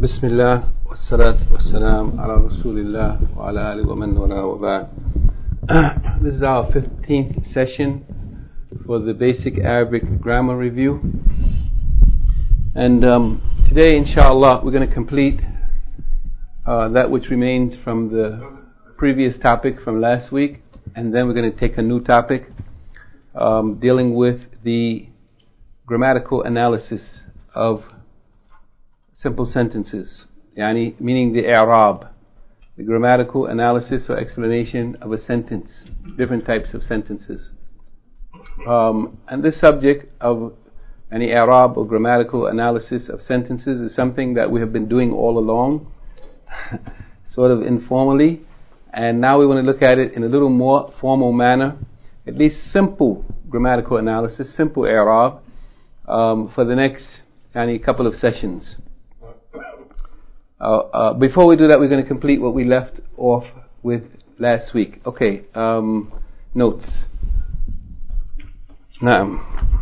بسم الله والصلاة والسلام على رسول الله وعلى آله ومن والاه وبعد. This is our 15th session for the basic Arabic grammar review, and today inshallah we're going to complete that which remains from the previous topic from last week, and then we're going to take a new topic dealing with the grammatical analysis of simple sentences, yani meaning the i'rab, the grammatical analysis or explanation of a sentence, different types of sentences. And this subject of any i'rab or grammatical analysis of sentences is something that we have been doing all along, sort of informally, and now we want to look at it in a little more formal manner, at least simple grammatical analysis, simple i'rab, for the next couple of sessions. Before we do that, we're going to complete what we left off with last week. Okay, notes. Naam.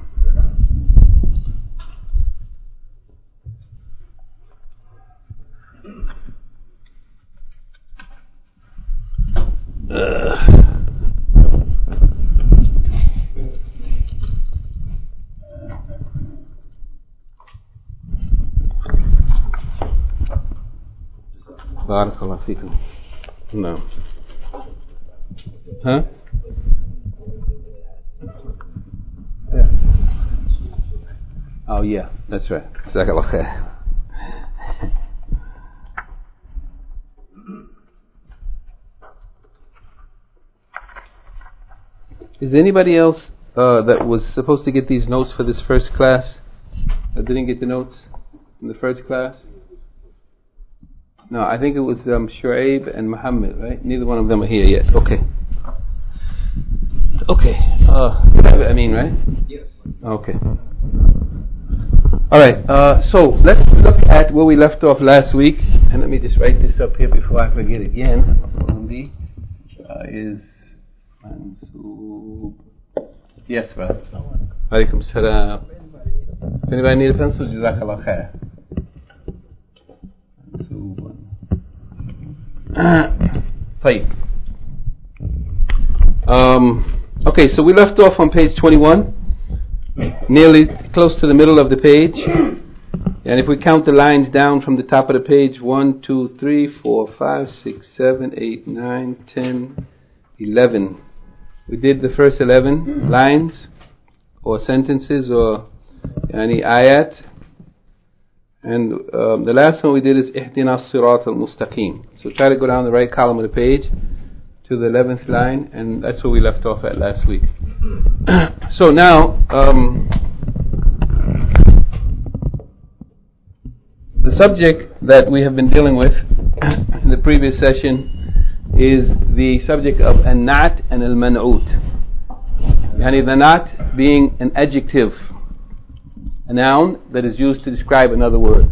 بارك الله فيكم. No. Huh? Yeah. Oh yeah, that's right. Jazakallah khair. Is anybody else that was supposed to get these notes for this first class that didn't get the notes in the first class? No, I think it was Shu'aib and Muhammad, right? Neither one of them are here yet. Okay. I mean, right? Yes. Okay. Alright, so let's look at where we left off last week. And let me just write this up here before I forget again. Is Mansoob. Yes, brother. Alaikum salam. If anybody need a pencil, Jazakallah khair. طيب. Okay, so we left off on page 21, nearly close to the middle of the page, and if we count the lines down from the top of the page, 1, 2, 3, 4, 5, 6, 7, 8, 9, 10, 11. We did the first 11 lines or sentences or any ayat. And the last one we did is Ihdina as-sirat al-mustaqim. So try to go down the right column of the page to the 11th line, and that's where we left off at last week. So now, the subject that we have been dealing with in the previous session is the subject of an-na'at and al-man'ut. Yani the na'at being an adjective, a noun that is used to describe another word.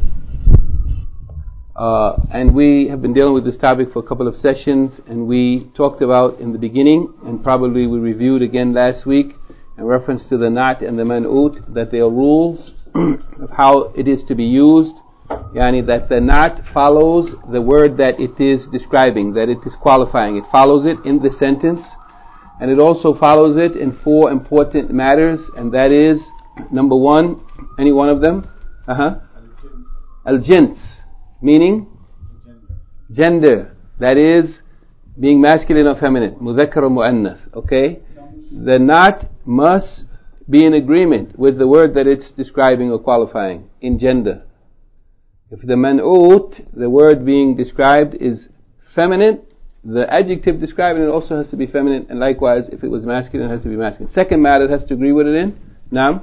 And we have been dealing with this topic for a couple of sessions, and we talked about in the beginning, and probably we reviewed again last week, in reference to the na'at and the man'ut, that there are rules of how it is to be used. Yani that the na'at follows the word that it is describing, that it is qualifying. It follows it in the sentence, and it also follows it in 4 important matters, and that is, number 1, any one of them? Al-jins, meaning gender, that is being masculine or feminine, mudhakkar or mu'annath. Okay, the na'at must be in agreement with the word that it's describing or qualifying in gender. If the man'ut, the word being described, is feminine, the adjective describing it also has to be feminine, and likewise if it was masculine, it has to be masculine. Second matter it has to agree with it in Naam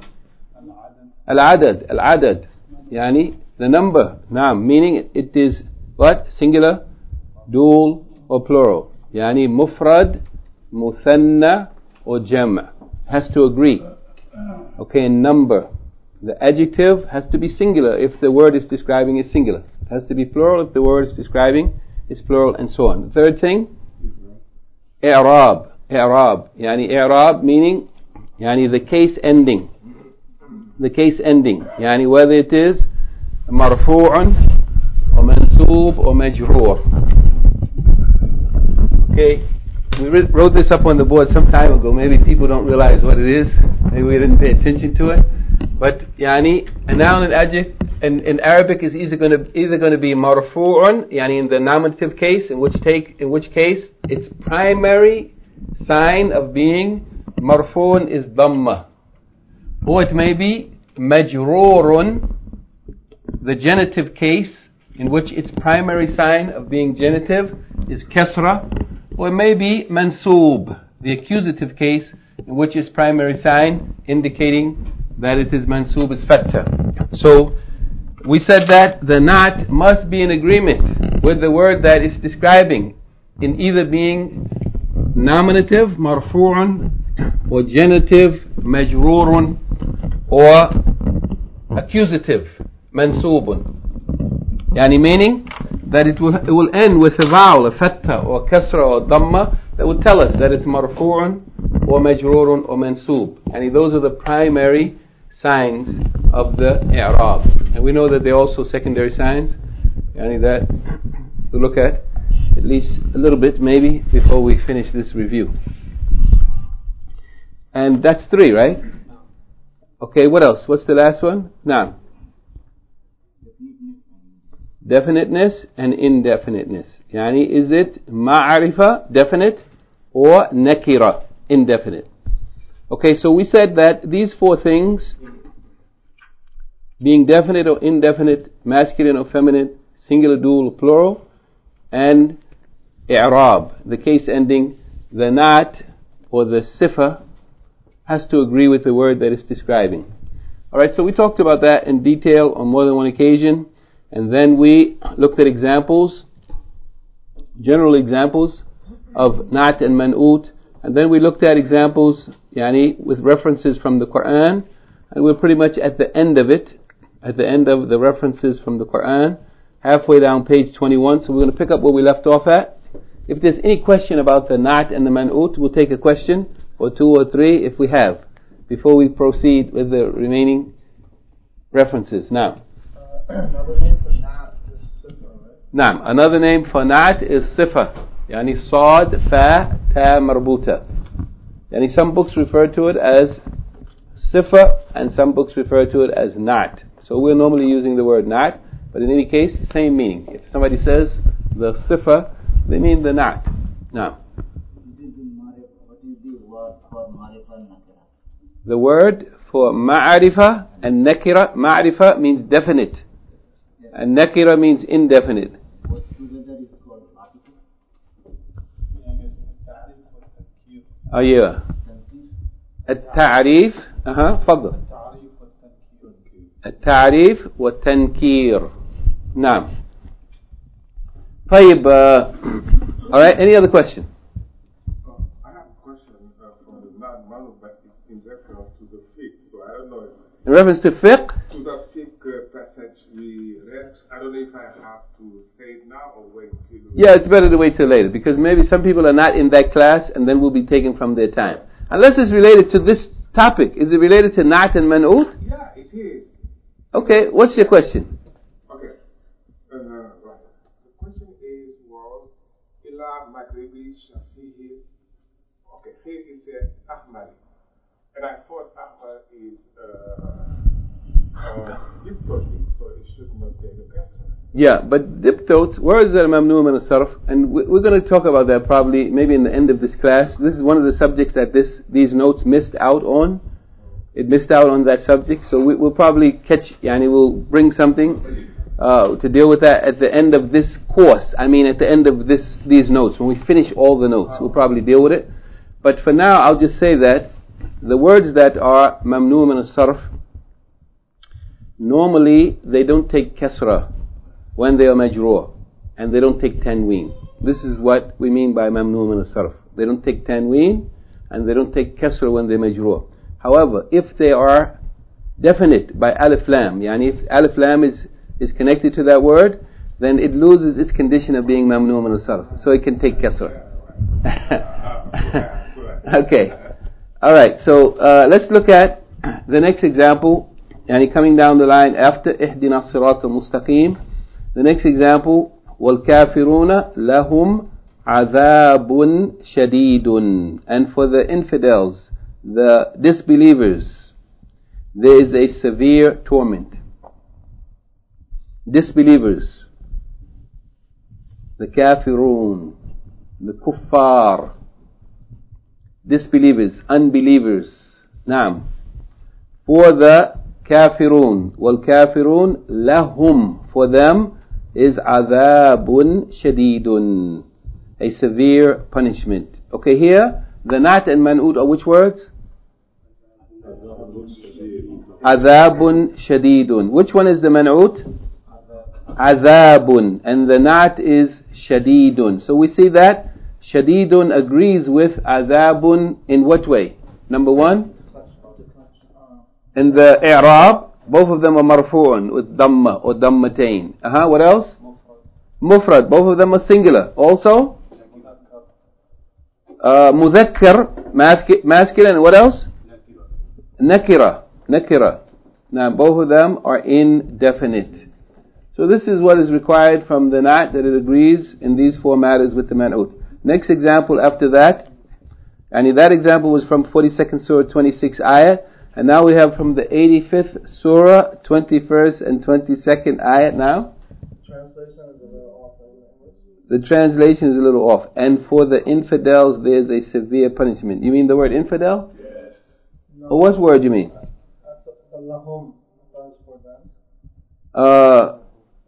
Al-adad, yani the number, Naam, meaning it is what? Singular, dual or plural, yani mufrad, muthanna or jam', has to agree. Okay, in number, the adjective has to be singular if the word is describing is singular. It has to be plural if the word is describing is plural, and so on. The third thing, i'rab, yani i'rab meaning yani the case ending, yani whether it is marfu'un ومنصوب ومجرور. Okay, we wrote this up on the board some time ago. Maybe people don't realize what it is. Maybe we didn't pay attention to it. But يعني a noun and adjective in Arabic is either going to be marfu'un, يعني in the nominative case, in which case its primary sign of being marfu'un is dhamma, or it may be majrurun, the genitive case, in which its primary sign of being genitive is kasra, or it may be mansoob, the accusative case, in which its primary sign indicating that it is mansoob is fatha. So we said that the na'at must be in agreement with the word that it's describing, in either being nominative marfu'un, or genitive majrurun, or accusative mansubun. Yani meaning that it will end with a vowel, a fatha or kasra or dhamma, that will tell us that it's marfu'un or majrurun or mansub. And those are the primary signs of the i'rab. And we know that there are also secondary signs, yani that we'll look at least a little bit maybe before we finish this review. And that's 3, right? Okay, what else? What's the last one? Naam. Definiteness and indefiniteness. Yani is it ma'arifa, definite, or nakira, indefinite? Okay, so we said that these 4 things, being definite or indefinite, masculine or feminine, singular, dual, or plural, and i'rab, the case ending, the na'at or the sifa has to agree with the word that it's describing. Alright, so we talked about that in detail on more than one occasion, and then we looked at examples, general examples of na'at and man'ut, and then we looked at examples yani with references from the Quran, and we're pretty much at the end of it, at the end of the references from the Quran, halfway down page 21, so we're going to pick up where we left off at. If there's any question about the na'at and the man'ut, we'll take a question, or 2 or 3 if we have, before we proceed with the remaining references. Now, another name for na'at is sifa, right? Naam, another name for na'at is sifa, yani sad, fa, ta, marbuta. Yani some books refer to it as sifa, and some books refer to it as na'at. So we're normally using the word na'at, but in any case, same meaning. If somebody says the sifa, they mean the na'at. Now, the word for ma'arifa and nakira, ma'arifa means definite, and nakira means indefinite. What together is called article? Oh yeah. التعريف تفضل. التعريف والتنكير. نعم. طيب. Alright, any other question? I have a question from the Manu, but it's in reference to the fiqh, so I don't know if... In reference to fiqh? To the fiqh passage we read, I don't know if I have to say it now or wait till... Yeah, it's better to wait till later, because maybe some people are not in that class, and then we'll be taking from their time. Unless it's related to this topic. Is it related to na'at and man'ut? Yeah, it is. Okay, what's your question? Okay. Right. The question was Ila Maghribi Shafi'i. Okay, here it says Ahmad. And I thought Ahmad is diptotic, so it should not take a kasra. Yeah, but diptotes, words that are mamnu min as-sarf, and we're going to talk about that probably maybe in the end of this class. This is one of the subjects that these notes missed out on. It missed out on that subject, so we'll probably we'll bring something to deal with that at the end of this course. I mean at the end of these notes. When we finish all the notes, we'll probably deal with it. But for now, I'll just say that the words that are mamnu min as-sarf, normally they don't take kasra when they are majroor, and they don't take tanween. This is what we mean by mamnu min as-sarf. They don't take tanween, and they don't take kasra when they're majroor. However, if they are definite by alif lam, yani if alif lam is connected to that word, then it loses its condition of being mamnu min as-sarf, so it can take kasra. Okay, all right. So let's look at the next example. Yani coming down the line after ihdina as-sirat al-mustaqim. The next example, وَالْكَافِرُونَ لَهُمْ عَذَابٌ شَدِيدٌ. And for the infidels, the disbelievers, there is a severe torment. Disbelievers, the kafirun, the kuffar, disbelievers, unbelievers. Naam. For the kafirun, wal-kafirun lahum, for them is adhabun shadidun, a severe punishment. Okay, here the nat and man'ud are which words? Adhabun shadidun. Which one is the man'ud? Adhabun, and the nat is shadidun. So we see that shadidun agrees with adhabun in what way? Number one, in the i'rab, both of them are marfu'un with dhamma or dhammatain. What else? Mufrad, both of them are singular. Also, mudhakkar, masculine, and what else? Nakira. Now both of them are indefinite. So this is what is required from the nat, that it agrees in these four matters with the man'ud. Next example after that, and that example was from 42nd Surah 26 ayah, and now we have from the 85th Surah 21st and 22nd ayah now. Translation is a little off. The translation is a little off. And for the infidels there is a severe punishment. You mean the word infidel? Yes. No. Or what word you mean? The lahum, that's for them.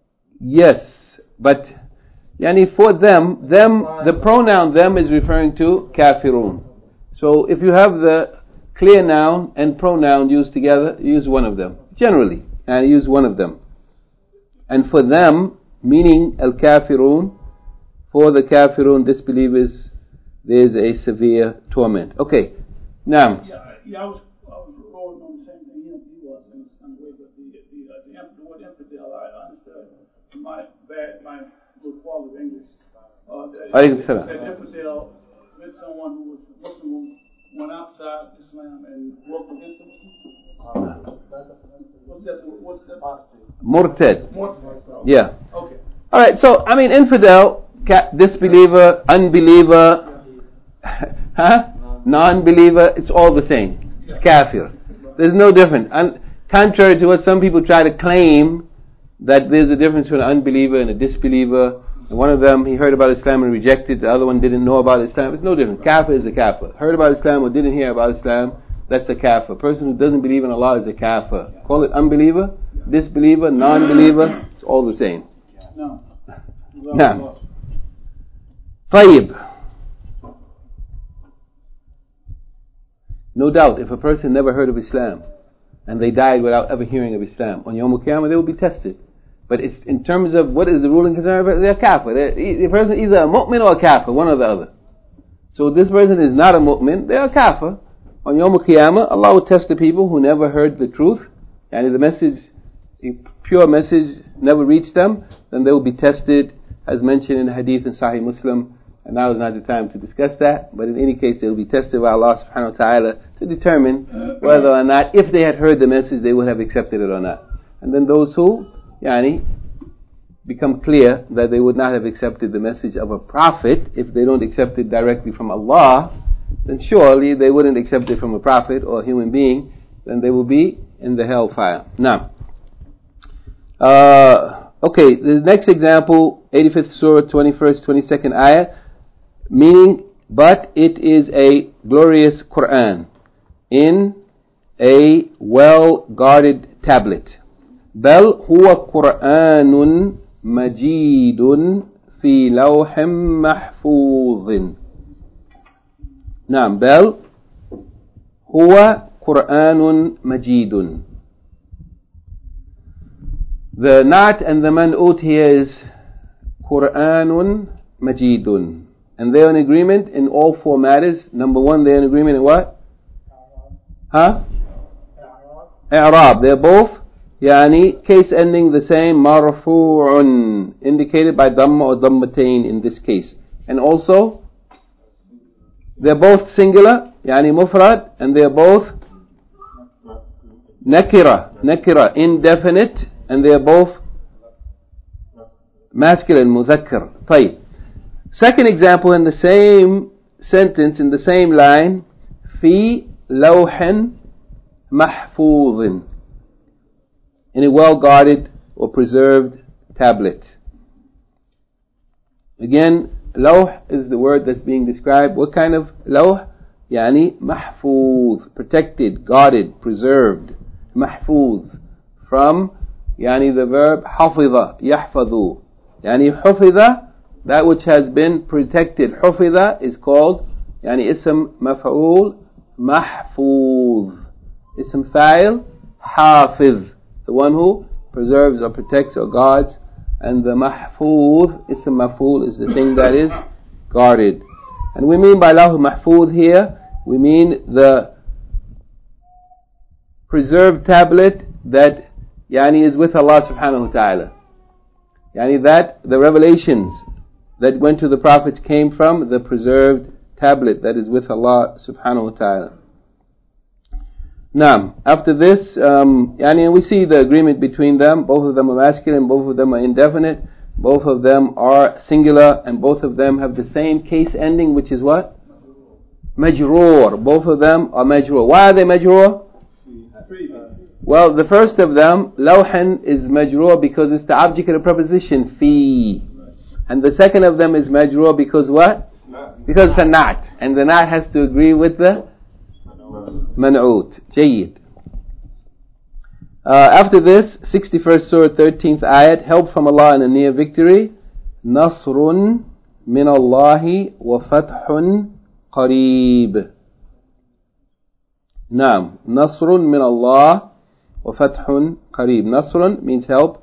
Yes, but yani for them, the pronoun them is referring to kafirun. So if you have the clear noun and pronoun used together, use one of them. Generally, and use one of them. And for them, meaning al-kafirun, for the kafirun, disbelievers, there is a severe torment. Okay, now. Yeah, I was rolling on the same thing he was in some way, but the word infidel, I understood my little quality of English. That infidel meant someone who was Muslim, who went outside Islam and worked against the Muslims. What's that? Murtad. Yeah. Okay. All right. So I mean, infidel, disbeliever, unbeliever, non-believer. It's all the same. It's kafir. There's no difference. And contrary to what some people try to claim, that there's a difference between an unbeliever and a disbeliever. And one of them, he heard about Islam and rejected. The other one didn't know about Islam. It's no different. Kafir is a kafir. Heard about Islam or didn't hear about Islam, that's a kafir. A person who doesn't believe in Allah is a kafir. Call it unbeliever, disbeliever, non-believer. It's all the same. No. Now, طيب. No doubt, if a person never heard of Islam and they died without ever hearing of Islam, on Yawm al-Qiyamah they will be tested. But it's in terms of what is the ruling concern, they're kafir. The person is either a mu'min or a kafir, one or the other. So this person is not a mu'min, they are kafir. On Yawm al-Qiyamah, Allah will test the people who never heard the truth, and the message, a pure message, never reached them, then they will be tested, as mentioned in the hadith in Sahih Muslim. And now is not the time to discuss that, but in any case they will be tested by Allah subhanahu wa ta'ala to determine whether or not, if they had heard the message, they would have accepted it or not. And then those who become clear that they would not have accepted the message of a prophet, if they don't accept it directly from Allah, then surely they wouldn't accept it from a prophet or a human being, then they will be in the hellfire. Now, okay, the next example, 85th Surah, 21st, 22nd ayah, meaning, but it is a glorious Quran in a well-guarded tablet. بل هو قرآن مجيد في لوح محفوظ. نعم بل هو قرآن مجيد. The nat and the man'ut here is Qur'anun Majidun. And they're in agreement in all four matters. Number one, they're in agreement in what? I'rab. They're both case ending the same, marfu'un, indicated by dhamma or dhammatain in this case. And also, they're both singular, mufrad, and they're both nakira, indefinite, and they're both masculine مذكر. طيب. Second example in the same sentence, in the same line, في لوح محفوظ, in a well guarded or preserved tablet. Again, lawh is the word that's being described. What kind of lawh? يعني محفوظ, protected, guarded, preserved. محفوظ, from يعني the verb حفظ يحفظ, يعني حفظ, that which has been protected. حفظ is called يعني اسم مفعول محفوظ, اسم فاعل حافظ, the one who preserves or protects or guards. And the mahfuz, ism maf'ul, is the thing that is guarded. And we mean by lawh mahfuz here, we mean the preserved tablet that yani is with Allah subhanahu wa ta'ala. Yani that the revelations that went to the prophets came from the preserved tablet that is with Allah subhanahu wa ta'ala. Now, after this, yani we see the agreement between them. Both of them are masculine, both of them are indefinite, both of them are singular, and both of them have the same case ending, which is what? Majroor. Both of them are majroor. Why are they majroor? Well, the first of them, lawhan, is majroor because it's the object of the preposition fi. And the second of them is majroor because what? Because it's a na'at. And the na'at has to agree with the منعوت. جيد. After this, 61st surah, 13th ayat, help from Allah and a near victory. نصر من الله وفتح قريب. نعم, نصر من الله وفتح قريب. نصر means help.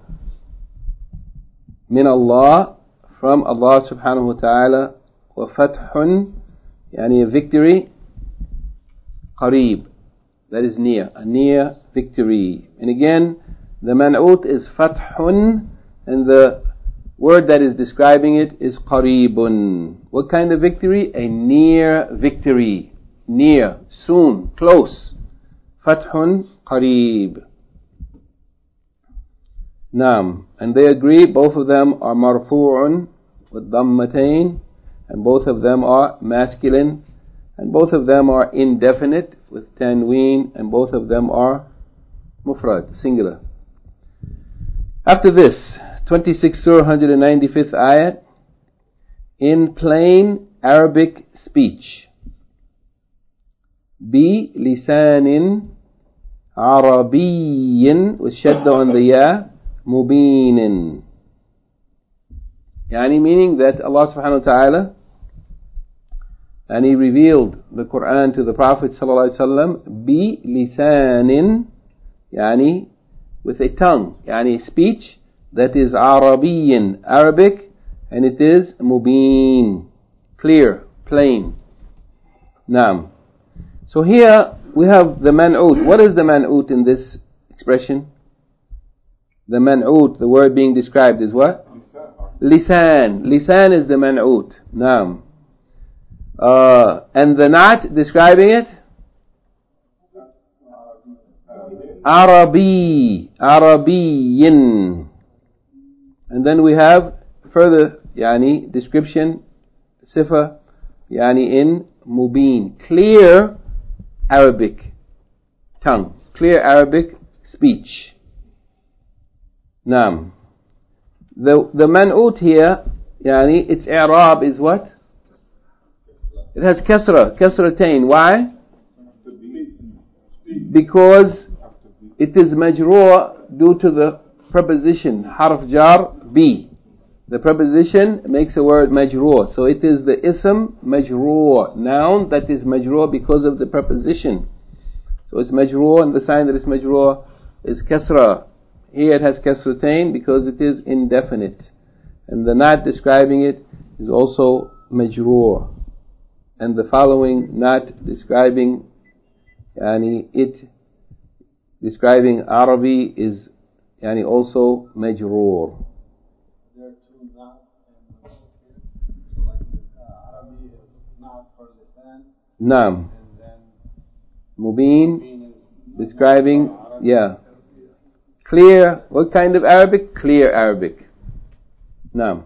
من الله, from Allah subhanahu wa ta'ala. وفتح يعني a victory. قريب, that is near, a near victory. And again, the man'ut is fathun, and the word that is describing it is qaribun. What kind of victory? A near victory. Near, soon, close. Fathun qarib. Naam. And they agree, both of them are marfu'un with dhammatain, and both of them are masculine, and both of them are indefinite with tanween, and both of them are mufrad, singular. After this, 26 surah, 195th ayat, in plain Arabic speech. Bi lisanin Arabiyyin, with shadda on the ya, mubinin. Yani meaning that Allah subhanahu wa ta'ala, and He revealed the Quran to the Prophet ﷺ bi lisanin, yani with a tongue, yani speech that is Arabiyan, Arabic, and it is mubin, clear, plain. Naam. So here we have the man'ut. What is the man'ut in this expression? The man'ut, the word being described is what? Lisan. Lisan is the man'ut. Naam. And the na'at describing it? Arabi. Arabiyin. And then we have further yani description, sifa, yani in mubin. Clear Arabic tongue. Clear Arabic speech. Naam. The man'ut here, yani its i'rab is what? It has kasratain. Why? Because it is majroor due to the preposition harf jar bi. The preposition makes a word majroor. So it is the ism majroor, noun that is majroor because of the preposition. So it's majroor, and the sign that it's majroor is kasra. Here it has kasratain because it is indefinite. And the nat describing it is also majroor. And the following nat describing yani it describing Arabi is yani also majroor. There are two not and here. So like Arabi is not for lisan. Naam. And then Mubin describing, yeah. Clear, what kind of Arabic? Clear Arabic. Now,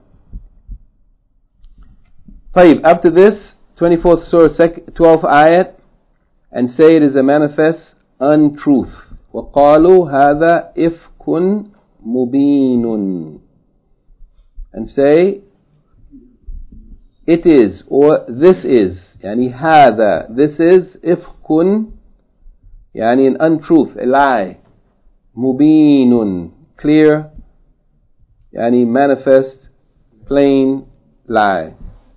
طيب, after this, 24th surah, 12th ayat, and say it is a manifest untruth. وَقَالُوا هَذَا إِفْكٌ مُبِينٌ. And say, it is, or this is, يعني هذا, this is, إفْكٌ, يعني an untruth, a lie. مُبِينٌ, clear, يعني manifest, plain lie.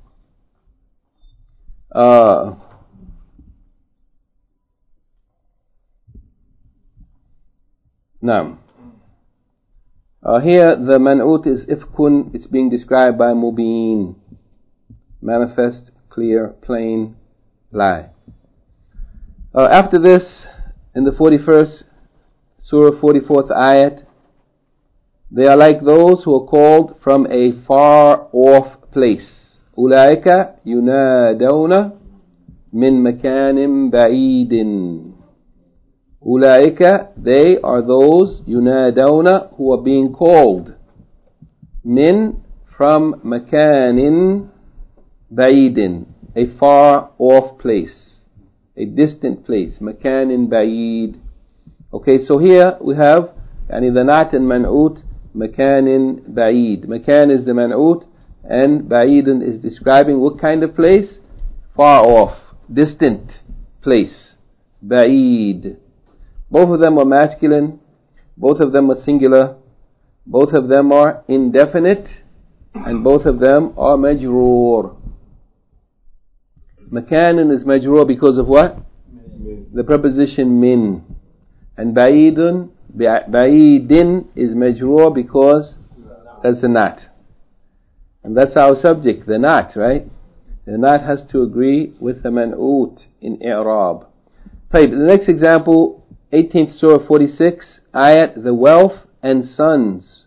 Now, here the man'ut is ifkun. It's being described by mubin, manifest, clear, plain lie. After this, in the 41st surah, 44th ayat, they are like those who are called from a far off place. أولئك ينادون من مكان بعيد. أولئك, they are those, ينادون, who are being called. Min, from مكان بعيد, a far off place, a distant place. مكان بعيد. Okay, so here we have يعني the nat and man'ut, مكان بعيد. مكان is the man'ut, and بعيد is describing what kind of place? Far off, distant place. بعيد. Both of them are masculine, both of them are singular, both of them are indefinite, and both of them are majroor. Makanin is majroor because of what? The preposition min. And ba'idin is majroor because that's the nat. And that's our subject, the nat, right? The nat has to agree with the man'ut in i'rab. The next example, 18th surah, 46 ayat, the wealth and sons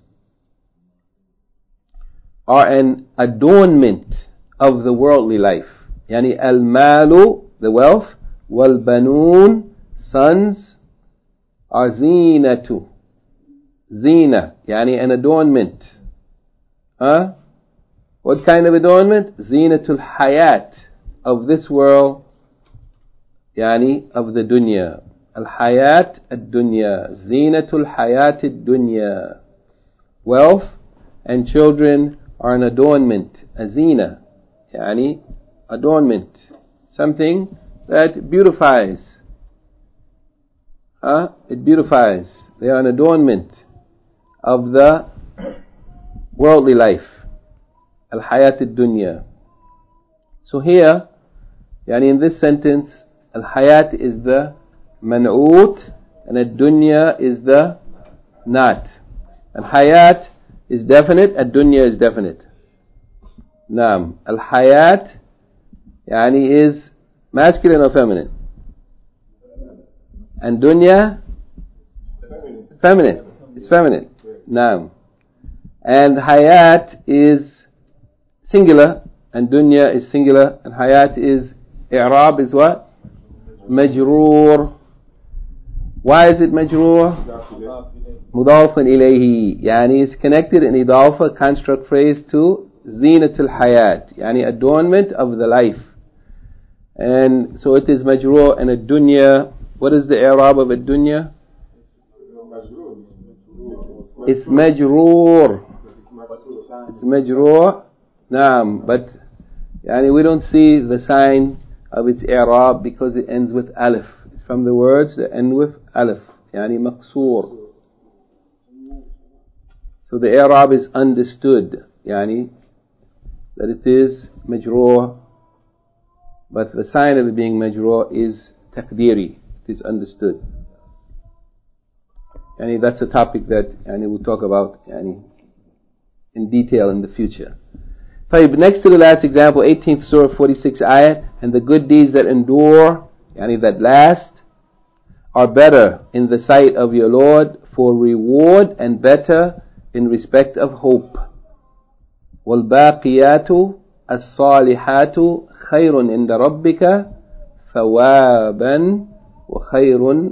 are an adornment of the worldly life. Yani al-malu, the wealth, wal-banun, sons, are zinatu. Zina, yani an adornment. What kind of adornment? Zinatul hayat, of this world, yani of the dunya. Al-hayat ad-dunya. Zinatul hayat ad-dunya. Wealth and children are an adornment, a zina, yani adornment, something that beautifies. It beautifies. They are an adornment of the worldly life. Al-hayat ad-dunya. So here, yani in this sentence, al-hayat is the man'ut and ad-dunya is the nat. Al-hayat is definite, ad-dunya is definite. Naam. Al-hayat yani is masculine or feminine? And dunya? Feminine. It's feminine. Naam. And hayat is singular, and dunya is singular, and hayat is, i'rab is what? Majroor. Why is it majroor? Mudafun ilayhi. Yani it's connected in idafa, construct phrase, to zinatul hayat. Yani adornment of the life. And so it is majroor, and ad-dunya, what is the i'rab of ad-dunya? It's majroor. It's majroor. Naam, but yani we don't see the sign of its i'rab because it ends with alif. It's from the words that end with alif, yani maqsoor. So the i'rab is understood, yani that it is majroor, but the sign of it being majroor is takdiri. It is understood. Yani that's a topic that yani we'll talk about yani in detail in the future. Next to the last example, 18th surah, 46 ayat, and the good deeds that endure, yani that last, are better in the sight of your Lord for reward and better in respect of hope. وَالْبَاقِيَاتُ الصَّالِحَاتُ خَيْرٌ عِنْدَ رَبِّكَ ثَوَابًا وَخَيْرٌ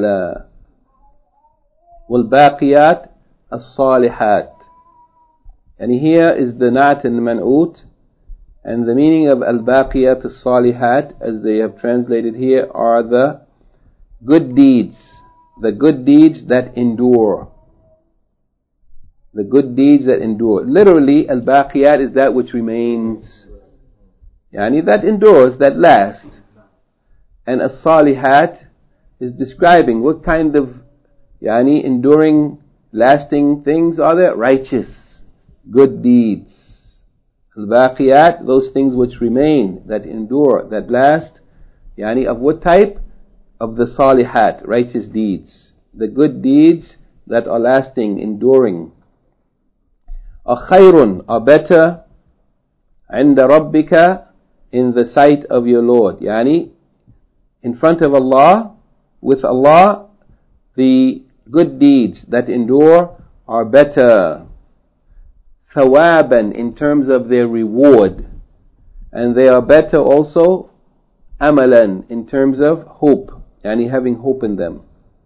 أَمَلًا. وَالْبَاقِيَاتُ الصَّالِحَاتُ. And here is the Na'at and Man'ut. And the meaning of Al-Baqiyat As-Salihat, as they have translated here, are the good deeds. The good deeds that endure. The good deeds that endure. Literally, Al-Baqiyat is that which remains. That endures, that lasts. And As-Salihat is describing what kind of enduring, lasting things are there? Righteous, good deeds. Al-Baqiyat, those things which remain, that endure, that last. Of what type? Of the Salihat, righteous deeds. The good deeds that are lasting, enduring. Khayrun, are better. عند ربك, in the sight of your Lord. In front of Allah, with Allah, the good deeds that endure are better. Thawaban, in terms of their reward. And they are better also, amalan, in terms of hope. Having hope in them.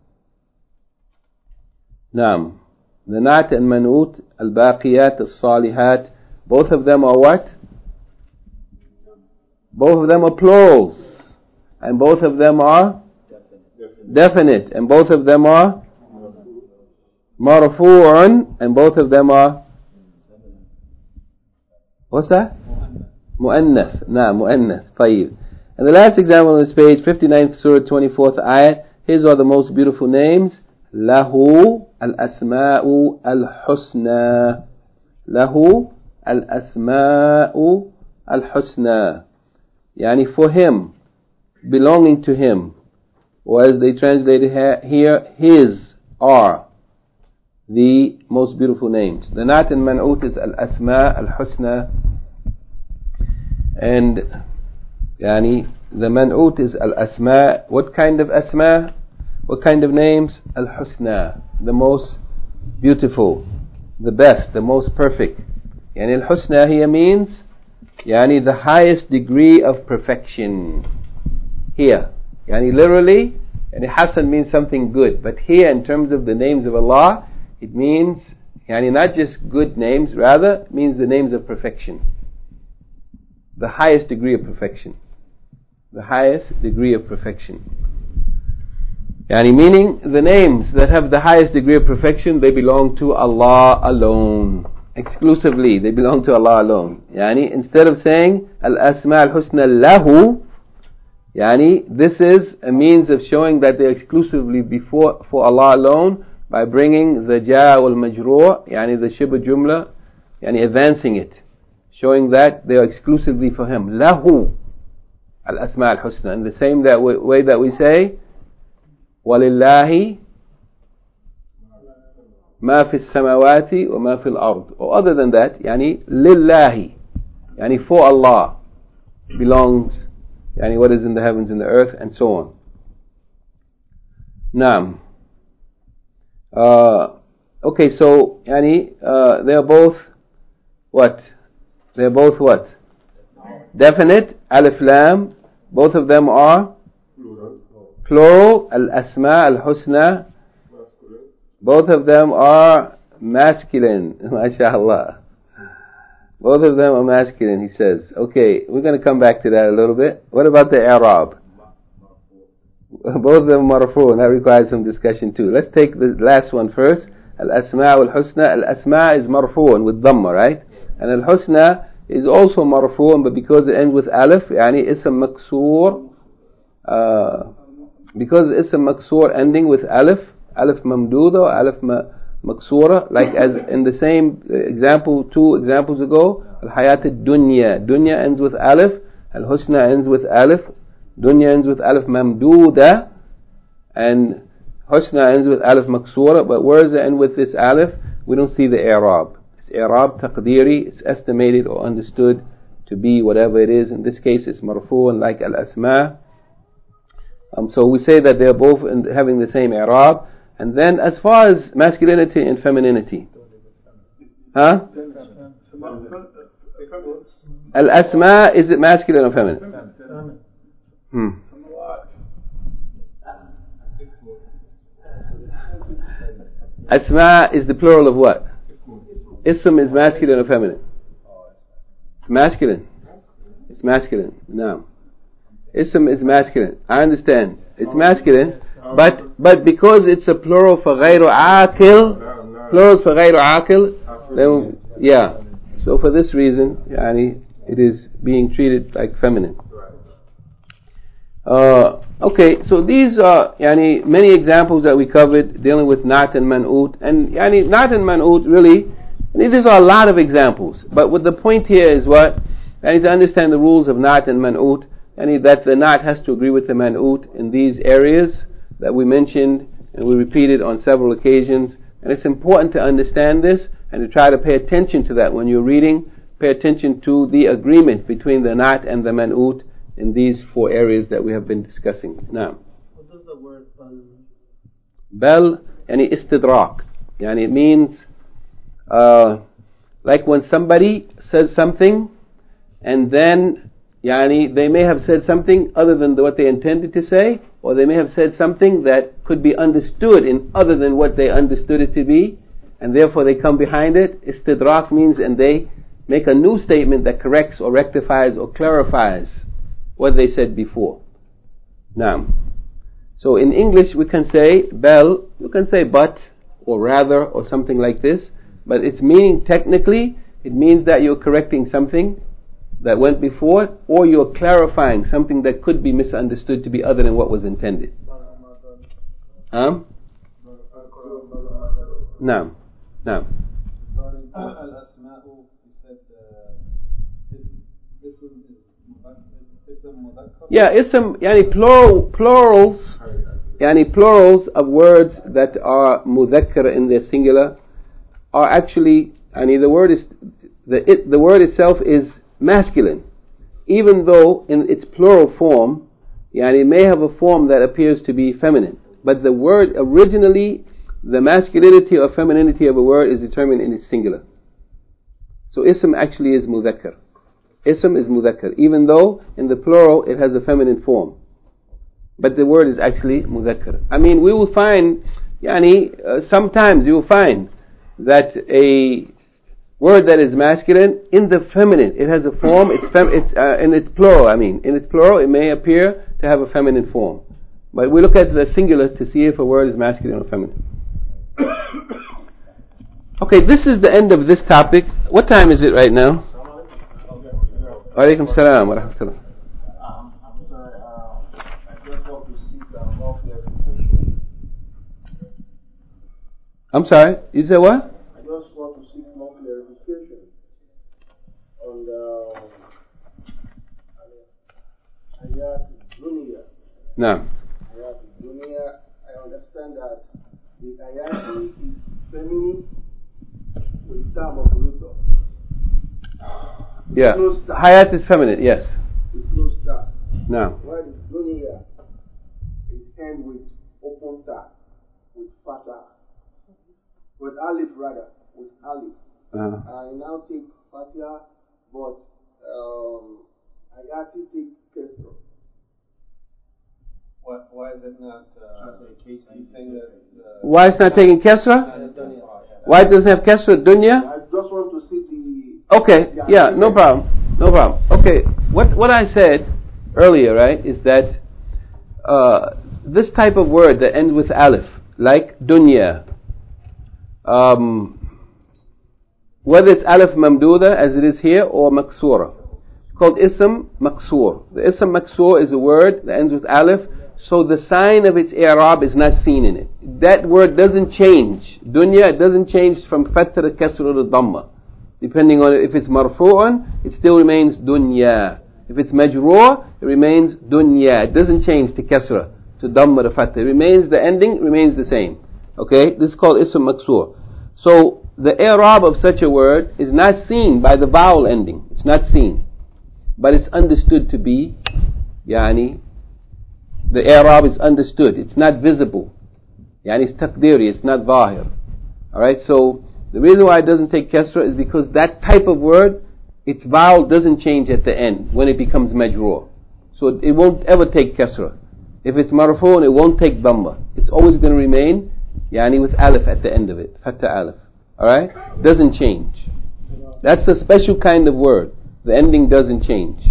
Naam. The Na'at and Man'ut, Al-Baqiyat, As-Salihat, both of them are what? Both of them are plurals. And both of them are definite. And both of them are marfu'un. And both of them are, what's that? Mu'annath. Mu'annath. Tayyib. And the last example on this page, 59th Surah, 24th ayat. His are the most beautiful names. Lahu al-asma'u al-husna. Lahu al-asma'u al-husna. For him, belonging to him. Or as they translated here, his are the most beautiful names. The Na'at and Man'ut is al-asma' al-husna. And the Man'ut is al-asma'. What kind of asma'? What kind of names? Al-husna, the most beautiful, the best, the most perfect. Al-husna here means the highest degree of perfection. Here, literally, Hasan means something good, but here in terms of the names of Allah, it means not just good names, rather it means the names of perfection. The highest degree of perfection. The highest degree of perfection. Meaning the names that have the highest degree of perfection, they belong to Allah alone. Exclusively, they belong to Allah alone. Instead of saying Al-Asma' Al-Husna Lahu, this is a means of showing that they're exclusively for Allah alone by bringing the Ja wal Majru', the Shibh Jumla, advancing it, showing that they are exclusively for Him. Lahu Al-Asma' Al-Husna. In the same way that we say وَلِلَّهِ مَا فِي السَّمَوَاتِ وَمَا فِي الْأَرْضِ. Or other than that, لِلَّهِ, for Allah belongs, what is in the heavens and the earth, and so on. Naam. Okay, so, they are both what? They are both what? Definite, alif lam. Both of them are plural, al-asma, al-husna. Both of them are masculine. MashaAllah. Both of them are masculine, he says. Okay, we're going to come back to that a little bit. What about the i'rab? Both of them are marfu', and that requires some discussion too. Let's take the last one first. Al-asma wal-husna. Al-asma is marfu'un with dhamma, right? And al-husna is also marfu'un, but because it ends with alif, ism maksur, because ism maksur ending with alif mamduda or alif maksura, like as in the same example, 2 examples ago, al-hayat ad-dunya. Dunya ends with alif, al-husna ends with alif, dunya ends with alif mamduda, and husna ends with alif maksura. But words that end with this alif, we don't see the i'rab. It's i'rab taqdiri, it's estimated or understood to be whatever it is. In this case, it's marfu', and like al-asma. So we say that they're both having the same i'rab. And then as far as masculinity and femininity, Al-asma, is it masculine or feminine? Asma is the plural of what? Ism is masculine or feminine? It's masculine. It's masculine. No. Ism is masculine. I understand. It's masculine. But because it's a plural for غير عاقل, plurals for غير عاقل, then, yeah. So for this reason, it is being treated like feminine. Okay, so these are many examples that we covered dealing with Na'at and Man'ut. And Na'at and Man'ut really, these are a lot of examples. But what the point here is what? To understand the rules of Na'at and Man'ut, that the Na'at has to agree with the Man'ut in these areas that we mentioned and we repeated on several occasions. And it's important to understand this and to try to pay attention to that when you're reading. Pay attention to the agreement between the Na'at and the Man'ut in these 4 areas that we have been discussing. Now, what does the word Bal? Istidrak. It means like when somebody says something and then they may have said something other than what they intended to say, or they may have said something that could be understood in other than what they understood it to be, and therefore they come behind it. Istidrak means, and they make a new statement that corrects or rectifies or clarifies what they said before. Now, so in English we can say bel, you can say but, or rather, or something like this, but its meaning technically, it means that you're correcting something that went before, or you're clarifying something that could be misunderstood to be other than what was intended. No. Al-Asma'u, you said ism mudakkar? Yeah, ism, plurals of words that are mudhakkar in their singular are actually, the word itself is masculine, even though in its plural form, it may have a form that appears to be feminine. But the word originally, the masculinity or femininity of a word is determined in its singular. So ism actually is mudhakkar. Ism is mudhakkar, even though in the plural it has a feminine form. But the word is actually mudhakkar. We will find, sometimes you will find that a word that is masculine in the feminine, it has a form. It's in its plural. In its plural, it may appear to have a feminine form. But we look at the singular to see if a word is masculine or feminine. Okay, this is the end of this topic. What time is it right now? Alaikum salam wa rahmatullah. I'm sorry, I just want to seek more clarification. I'm sorry, you said what? I just want to seek more clarification on the Hayat Dunya. No. Hayat Dunya, I understand that the Hayati is feminine with term of Luto. Yeah. Hayat is feminine, yes. With close tab. No. While the Dunya is end with open tab, with fatah. With alif rather, with alif. I now take fatah, but Hayati take Kesra. Why is it not saying that why it's not taking Kesra? Why it doesn't have Kesra? Dunya? I just want to see the... Okay, yeah, no problem. Okay, what I said earlier, right, is that this type of word that ends with alif, like dunya, whether it's alif mamduda as it is here or maksura, it's called ism maksur. The ism maksur is a word that ends with alif, so the sign of its i'rab is not seen in it. That word doesn't change. Dunya, it doesn't change from fatha to kasra to dhamma. Depending on if it's marfu'an, it still remains dunya. If it's majroor, it remains dunya. It doesn't change to kasra, to dhamma, to fatha. It remains, the ending remains the same. Okay, this is called ism maksur. So the i'rab of such a word is not seen by the vowel ending. It's not seen, but it's understood to be, the i'rab is understood. It's not visible. It's taqdiri. It's not zahir. All right. So the reason why it doesn't take kasra is because that type of word, its vowel doesn't change at the end when it becomes majroor. So it won't ever take kasra. If it's marfu'un, it won't take dhamma. It's always going to remain with alif at the end of it, fatha alif. Alright? Doesn't change. That's a special kind of word. The ending doesn't change.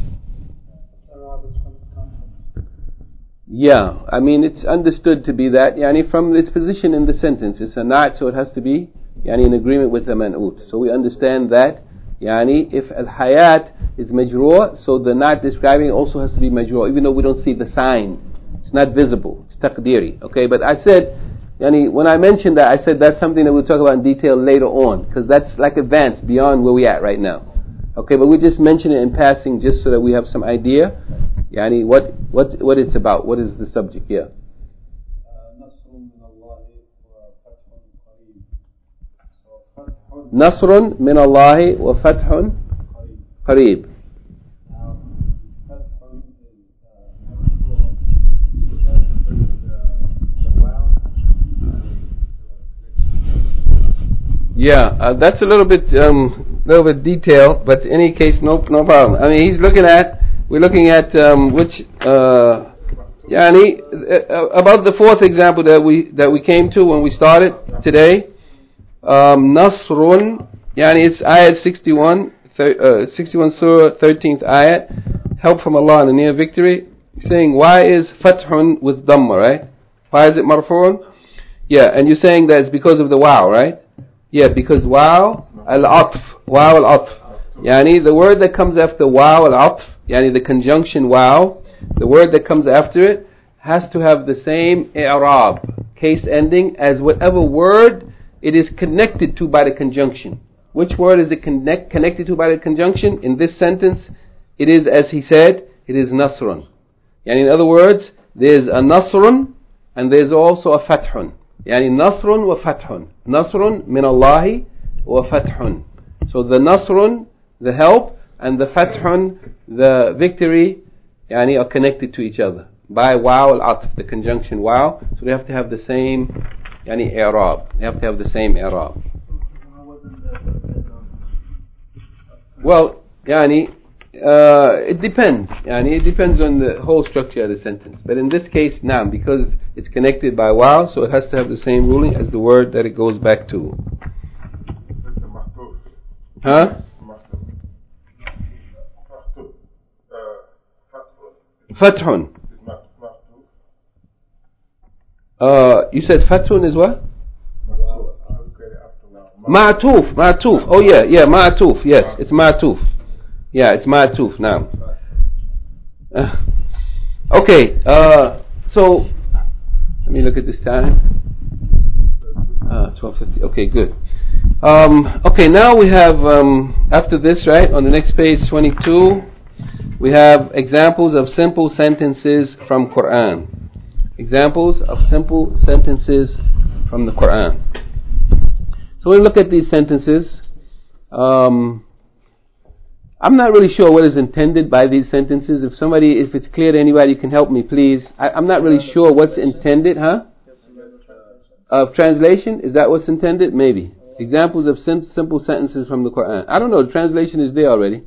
Yeah, I mean it's understood to be that, yani from its position in the sentence. It's a na'at, so it has to be yani in agreement with the man'ut. So we understand that, yani if al-hayat is majroor, so the na'at describing also has to be majroor, even though we don't see the sign. It's not visible. It's taqdiri. Okay, but I said, yani when I mentioned that, I said that's something that we'll talk about in detail later on, because that's like advanced beyond where we're at right now. Okay, but we just mention it in passing just so that we have some idea, yani what it's about, what is the subject, yeah. Nasrun min Allahi wa fathun qareeb. Yeah, that's a little bit detail, but in any case, no problem. I mean, we're looking at which, yani, about the fourth example that we came to when we started today. Nasrun, yani it's ayat 61 surah, 13th ayat, help from Allah and a near victory. Saying, why is fathun with dhamma, right? Why is it marfu'un? Yeah, and you're saying that it's because of the wow, right? Yeah, because wow al-atf, yani the word that comes after wow al-atf, yani the conjunction wow, the word that comes after it has to have the same i'rab, case ending, as whatever word it is connected to by the conjunction. Which word is it connected to by the conjunction? In this sentence, it is, as he said, it is nasrun. Yani in other words, there's a nasrun and there's also a fathun. Yani nasrun wa fathun. Nasrun min Allahi wa fathun. So the nasrun, the help, and the fathun, the victory, yani are connected to each other by wow al-atf, the conjunction wow. So they have to have the same yani i'rab. They have to have the same i'rab. Well, yani it depends. Yani it depends on the whole structure of the sentence. But in this case, naam, because it's connected by wow, so it has to have the same ruling as the word that it goes back to. Huh? Fathun. You said fathun is what? Ma'atuf. Oh yeah, ma'atuf. Yes, it's ma'atuf. Yeah, it's ma'atuf now. Okay, so let me look at this time. 12:50. Okay, good. Okay, now we have after this, right, on the next page 22, we have examples of simple sentences from Quran. Examples of simple sentences from the Quran. So we look at these sentences. I'm not really sure what is intended by these sentences. If it's clear to anybody, you can help me, please. I'm not really sure what's intended, huh? Of translation? Is that what's intended? Maybe. Examples of simple sentences from the Quran. I don't know. The translation is there already.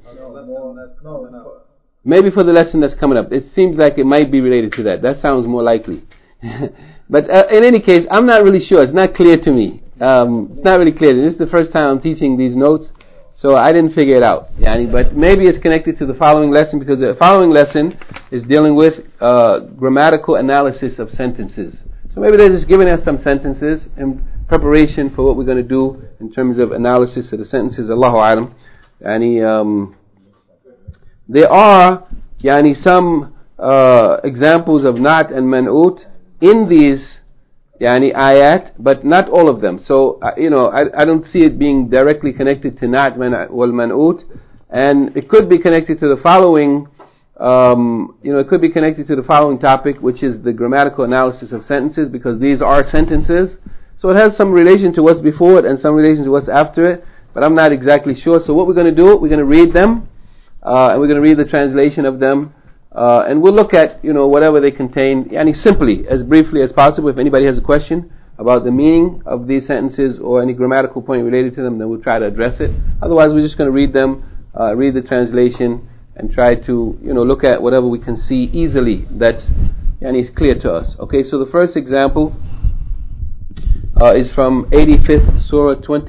Maybe for the lesson that's coming up. It seems like it might be related to that. That sounds more likely. But in any case, I'm not really sure. It's not clear to me. It's not really clear. This is the first time I'm teaching these notes, so I didn't figure it out. But maybe it's connected to the following lesson, because the following lesson is dealing with grammatical analysis of sentences. So maybe they're just giving us some sentences in preparation for what we're going to do in terms of analysis of the sentences. Allahu A'lam. There are some examples of na'at and man'ut in these ayat, but not all of them. So I don't see it being directly connected to na'at wal man'ut, and it could be connected to the following. It could be connected to the following topic, which is the grammatical analysis of sentences, because these are sentences. So it has some relation to what's before it and some relation to what's after it, but I'm not exactly sure. So what we're going to do, we're going to read them, and we're going to read the translation of them, and we'll look at whatever they contain, simply, as briefly as possible. If anybody has a question about the meaning of these sentences or any grammatical point related to them, then we'll try to address it. Otherwise, we're just going to read them, read the translation, and try to look at whatever we can see easily that's is clear to us. Okay, so the first example is from 85th Surah, 25th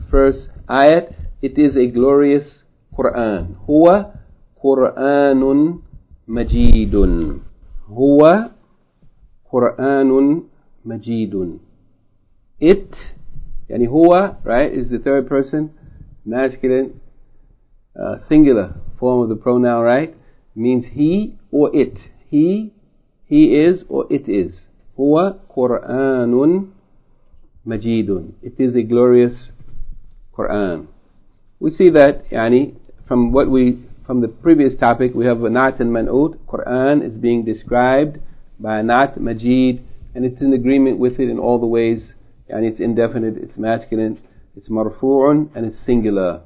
first ayat, it is a glorious Quran. Huwa Quranun Majidun. Huwa Quranun Majidun. It, yani huwa, right, is the third person, masculine, singular form of the pronoun, right? Means he or it. He is or it is. Huwa Quranun Majidun. It is a glorious Quran. We see that, yani, from the previous topic, we have a Na'at and Man'ud. Quran is being described by a Na'at Majid, and it's in agreement with it in all the ways. And it's indefinite, it's masculine, it's marfu'un, and it's singular.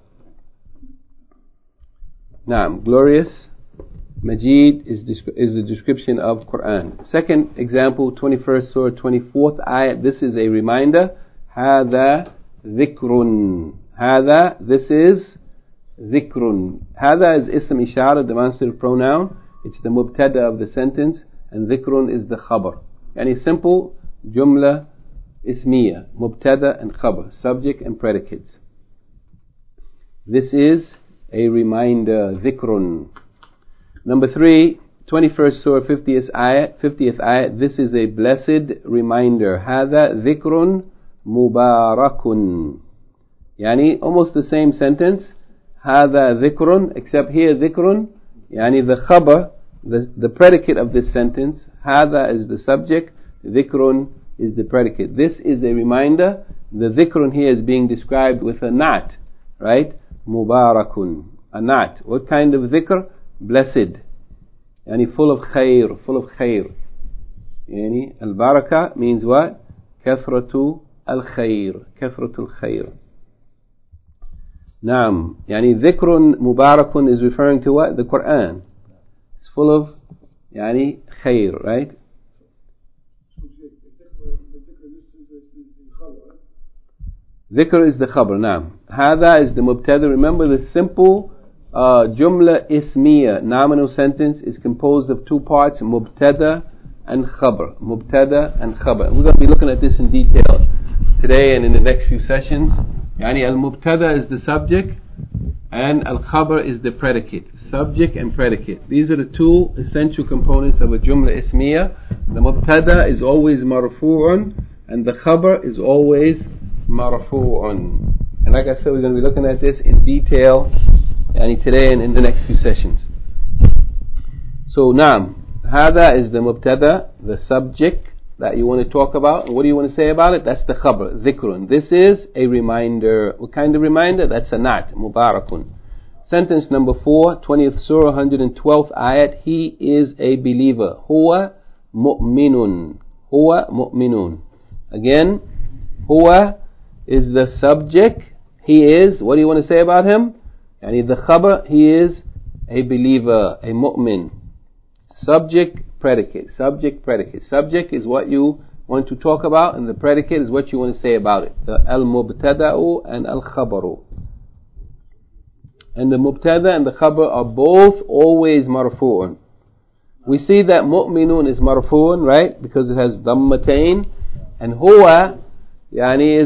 Naam, glorious. Majid is the description of Quran. Second example, 21st surah, 24th ayat. This is a reminder. Hada dhikrun. Hada, this is dhikrun. Hada is ism ishara, demonstrative pronoun. It's the mubtada of the sentence, and dhikrun is the khabar. Yani simple jumla ismiya, mubtada and khabar, subject and predicates. This is a reminder, dhikrun. Number 3, 21st surah, 50th ayat. This is a blessed reminder. Hada dhikrun mubarakun. Yani almost the same sentence. Hada dhikrun, except here dhikrun, yani the khabar, the predicate of this sentence. Hada is the subject, dhikrun is the predicate. This is a reminder. The dhikrun here is being described with a nat, right? Mubarakun, a nat. What kind of dhikr? Blessed. Yani full of khair, full of khair. Yani al-baraka means what? Kathratu al-khair, kathratu al-khair. Naam. Yani dhikrun mubarakun is referring to what? The Quran. It's full of yani khair, right? Dhikr is the khabar, naam. Hada is the mubtada. Remember the simple jumla ismiya, nominal sentence, is composed of two parts, mubtada and khabar. Mubtada and khabar. We're going to be looking at this in detail today and in the next few sessions. Yani al-mubtada is the subject and al-khabar is the predicate. Subject and predicate. These are the two essential components of a jumla ismiya. The mubtada is always marfu'un and the khabar is always marfu'un. And like I said, we're going to be looking at this in detail today and in the next few sessions. So naam, hada is the mubtada, the subject that you want to talk about. And what do you want to say about it? That's the khabar, dhikrun. This is a reminder. What kind of reminder? That's a nat, mubarakun. Sentence number 4, 20th surah, 112th ayat. He is a believer. Huwa mu'minun. Huwa mu'minun. Again, huwa is the subject. He is, what do you want to say about him? Yani the khabar, he is a believer, a mu'min. Subject, predicate. Subject, predicate. Subject is what you want to talk about, and the predicate is what you want to say about it. The al-mubtada'u and al-khabaru. And the mubtada and the khabar are both always marfu'un. We see that mu'minun is marfu'un, right? Because it has dammatain. And huwa, yani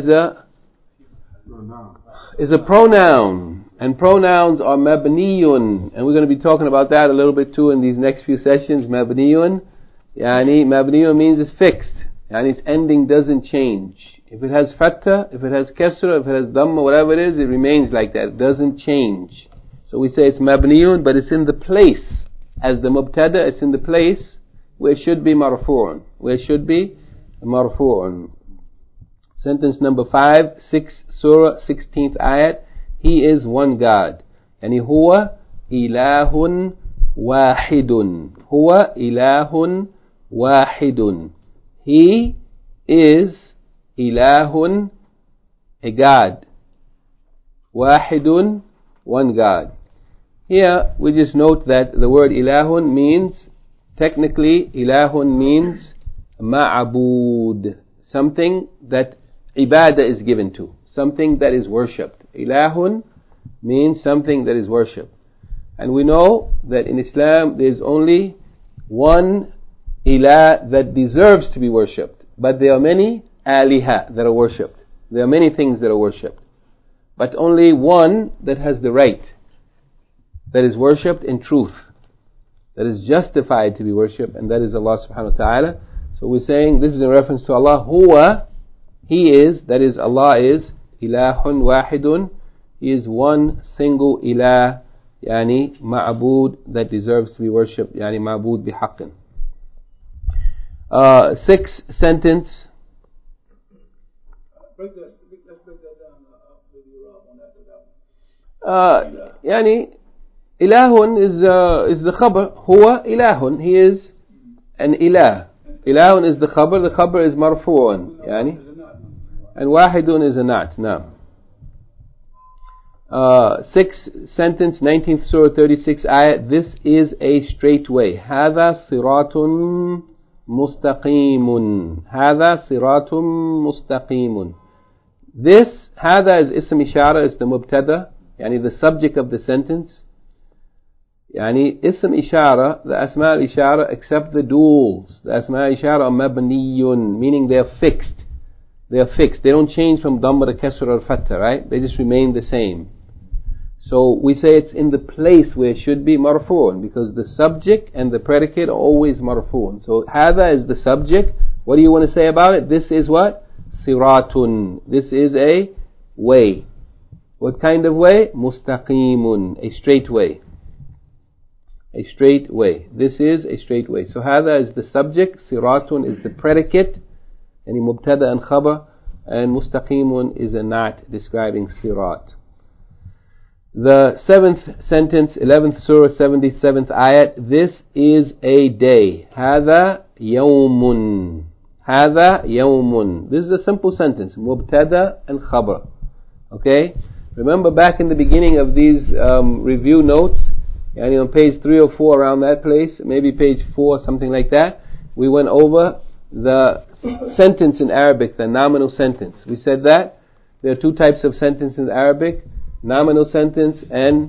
is a pronoun. And pronouns are mabniyun. And we're going to be talking about that a little bit too in these next few sessions. Mabniyun. Yani mabniyun means it's fixed. Yani its ending doesn't change. If it has fatha, if it has kasra, if it has dhamma, whatever it is, it remains like that. It doesn't change. So we say it's mabniyun, but it's in the place. As the mubtada, it's in the place where it should be marfu'un. Where it should be marfu'un. Sentence number 5, 6, surah, 16th ayat. He is one God. Yani huwa ilahun wahidun. Huwa ilahun wahidun. He is ilahun, a God. Wahidun, one God. Here we just note that the word ilahun means, technically ilahun means ma'abud. Something that ibadah is given to. Something that is worshipped. Ilahun means something that is worshipped. And we know that in Islam there is only one ilah that deserves to be worshipped. But there are many aliha that are worshipped. There are many things that are worshipped. but only one that has the right, that is worshipped in truth, that is justified to be worshipped, and that is Allah subhanahu wa ta'ala. So we're saying this is in reference to Allah. Huwa, He is, that is Allah is, ilahun wahidun, He is one single ilah, yani ma'bud, that deserves to be worshipped, yani ma'bud bihaqqin. Sixth sentence. Let's break that down with your on that. Yani ilahun is the khabar. Huwa ilahun, He is an ilah. Ilahun is the khabar is marfu'un, yani, and wahidun is a na'at. Now, sixth sentence, 19th surah, 36 ayat. This is a straight way. Hadha siratun mustaqimun. Hadha siratun mustaqimun. This, hadha is ism ishara, is the mubtada, yani the subject of the sentence. Yani ism ishara, the asma al-ishara, except the duals. The asma al-ishara are mabniyun, meaning they are fixed. They are fixed. They don't change from dhamma to kasra or fatha, right? They just remain the same. So we say it's in the place where it should be marfu'un, because the subject and the predicate are always marfu'un. So hadha is the subject. What do you want to say about it? This is what? Siratun. This is a way. What kind of way? Mustaqimun. A straight way. A straight way. This is a straight way. So hadha is the subject, siratun is the predicate, and mubtada and khabar, and mustaqimun is a na'at describing sirat. The seventh sentence, 11th surah, 77th ayat. This is a day. Hadha yawmun. Hadha yawmun. This is a simple sentence, mubtada and khabar. Okay? Remember back in the beginning of these review notes, and on page 3 or 4, around that place, maybe page 4, something like that, we went over the sentence in Arabic, the nominal sentence. We said that there are two types of sentence in Arabic, nominal sentence and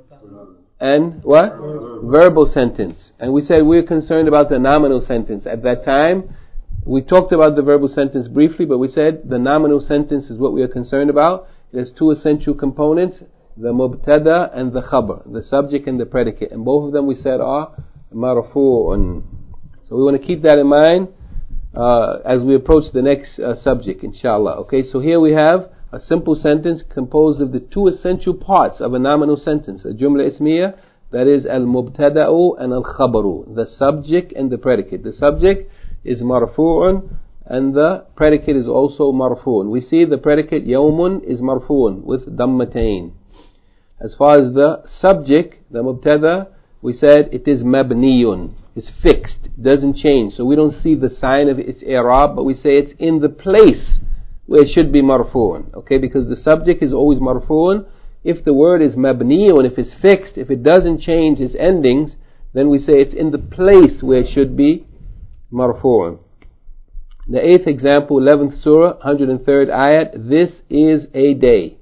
what? Verbal sentence. And we said we're concerned about the nominal sentence. At that time, we talked about the verbal sentence briefly, but we said the nominal sentence is what we are concerned about. It has two essential components, the mubtada and the khabar, the subject and the predicate, and both of them we said are marfu'un. So we want to keep that in mind as we approach the next subject, inshallah. Okay, so here we have a simple sentence composed of the two essential parts of a nominal sentence, a jumla ismiya, that is al-mubtada'u and al-khabaru, the subject and the predicate. The subject is marfu'un and the predicate is also marfu'un. We see the predicate yawmun is marfu'un with dammatain. As far as the subject, the mubtada, we said it is mabniyun. It's fixed, doesn't change. So we don't see the sign of its i'rab, but we say it's in the place where it should be marfu'un. Okay, because the subject is always marfu'un. If the word is mabniyun, if it's fixed, if it doesn't change its endings, then we say it's in the place where it should be marfu'un. The 8th example, 11th surah, 103rd ayat. This is a day.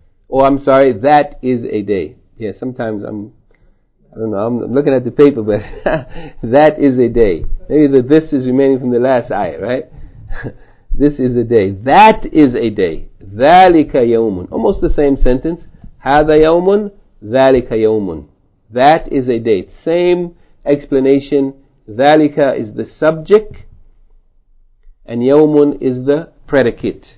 That is a day. Yeah, sometimes I'm looking at the paper, but that is a day. Maybe the this is remaining from the last ayat, right? This is a day. That is a day. Dhalika yawmun. Almost the same sentence. Hadha yawmun, dhalika yawmun. That is a day. Same explanation. Dhalika is the subject, and yawmun is the predicate.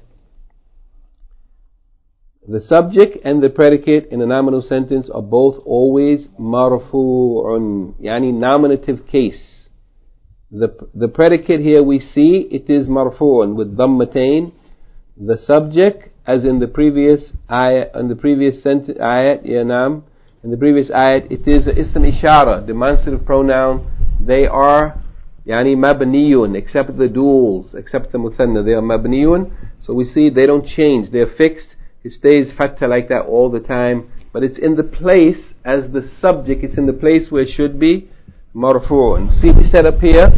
The subject and the predicate in a nominal sentence are both always marfu'un, yani nominative case. The predicate here we see it is marfu'un with dhammatain. The subject, as in the previous ayat, in the previous ayat, in the previous ayat, it is ism ishara, demonstrative pronoun. They are yani mabniyun, except the duals, except the muthanna, they are mabniyun. So we see they don't change, they're fixed. It stays fatha like that all the time, but it's in the place as the subject. It's in the place where it should be marfu'un. See, we said up here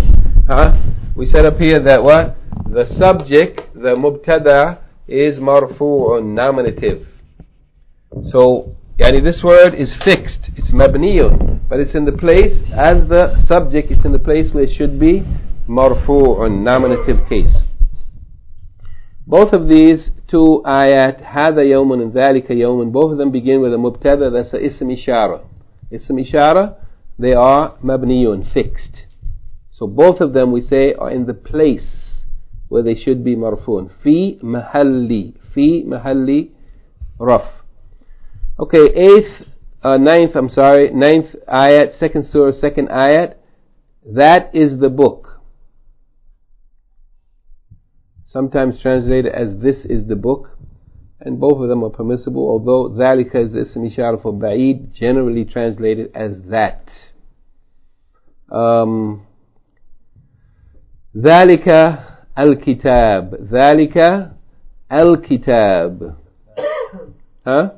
that what? The subject, the mubtada, is marfu'un, nominative. So, yani this word is fixed. It's mabniyun, but it's in the place as the subject. It's in the place where it should be marfu'un, nominative case. Both of these two ayat, هذا يوم and ذلك يوم, both of them begin with a mubtada, that's a ism ishara. Ism ishara, they are mabniyun, fixed. So both of them we say are in the place where they should be marfoon. Fi mahalli raf. Okay, ninth ayat, second surah, second ayat. That is the book. Sometimes translated as this is the book. And both of them are permissible, although ذَلِكَ is the ism ishara for ba'id, generally translated as that. ذَلِكَ الْكِتَابِ ذَلِكَ الْكِتَابِ Huh?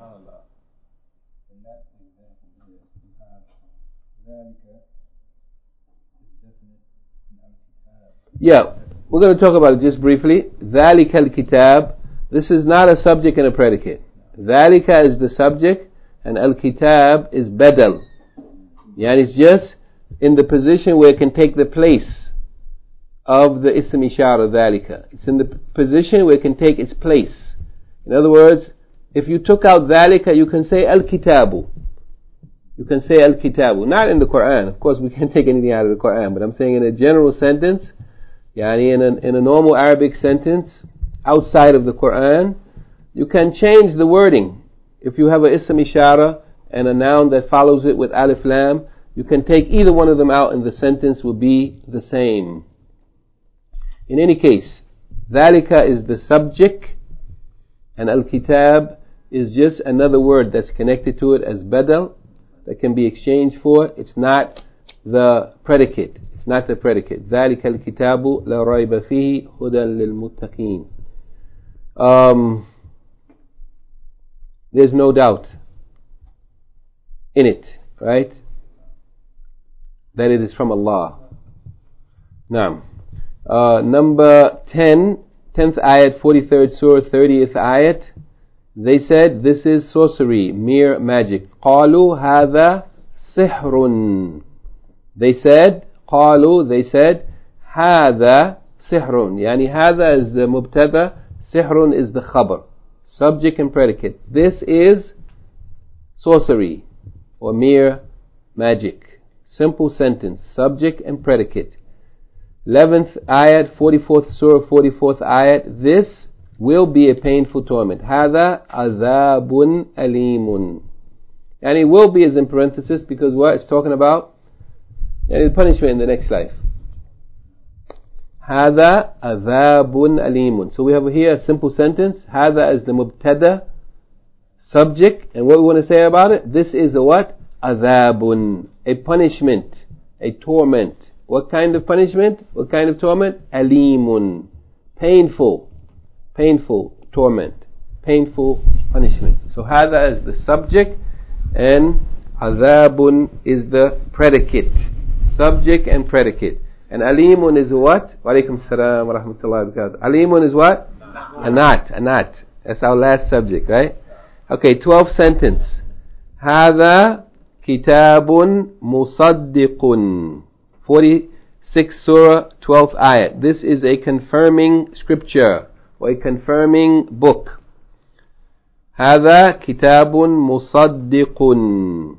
Yeah, we're going to talk about it just briefly. ذَلِكَ الْكِتَابِ. This is not a subject and a predicate. ذَلِكَ is the subject and al-kitab is badal. Yani it's just in the position where it can take the place of the ism ishara ذَلِكَ. It's in the position where it can take its place. In other words, if you took out ذَلِكَ, you can say al-kitabu. You can say al-kitabu. Not in the Quran. Of course, we can't take anything out of the Quran, but I'm saying in a general sentence, yani in a normal Arabic sentence, outside of the Quran, you can change the wording. If you have a ism ishara and a noun that follows it with alif lam, you can take either one of them out and the sentence will be the same. In any case, ذَلِكَ is the subject and al-kitab is just another word that's connected to it as badal that can be exchanged for. It's not the predicate. It's not the predicate. ذَلِكَ الْكِتَابُ لَا رَيْبَ فِيهِ هُدًى لِلْمُتَّقِينَ. There's no doubt in it, right? That it is from Allah. Naam. Number 10, 10th ayat, 43rd surah, 30th ayat. They said this is sorcery, mere magic. قالوا هذا سحر. They said هذا سحر. Yani هذا is the mubtada, sihrun is the khabar, subject and predicate. This is sorcery or mere magic. Simple sentence, subject and predicate. 11th ayat, 44th surah, 44th ayat. This will be a painful torment. هذا عذاب أليم. And it will be is in parenthesis because what it's talking about? And the punishment in the next life. هذا عذاب أليم. So we have here a simple sentence. هذا is the mubtada, subject, and what we want to say about it? This is a what? عذاب, a punishment, a torment. What kind of punishment? What kind of torment? أليم, painful torment, painful punishment. So هذا is the subject and عذاب is the predicate, subject and predicate. And alimun is what? Wa alaikum salam wa rahmatullahi wa barakatuh. Alimun is what? Anat. That's our last subject, right? Okay, 12th sentence. هذا كتاب مصدق. 46th surah, 12th ayat. This is a confirming scripture or a confirming book. هذا كتاب مصدق.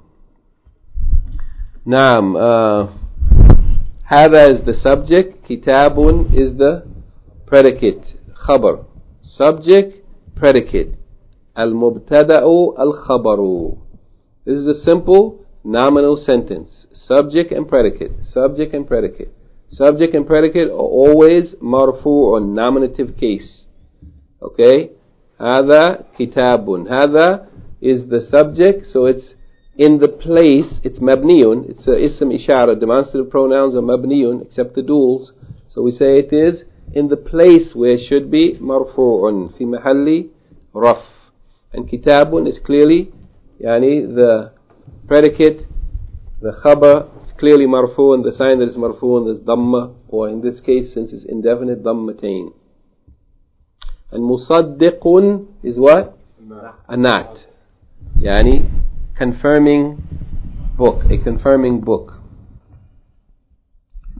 نعم. هذا is the subject, kitabun is the predicate, khabar. Subject, predicate. Al-mubtada'u al-khabaru. This is a simple nominal sentence. Subject and predicate. Subject and predicate. Subject and predicate are always marfu or nominative case. Okay? هذا kitabun. هذا is the subject, so it's in the place, it's mabniyun, it's a ism ishara, demonstrative pronouns are mabniyun, except the duals. So we say it is in the place where it should be marfu'un, fi mahalli raf. And kitabun is clearly, yani the predicate, the khabar, it's clearly marfu', and the sign that it's marfu'un is dhamma, or in this case, since it's indefinite, dhammatain. And musaddiqun is what? Anat. Yani confirming book, a confirming book.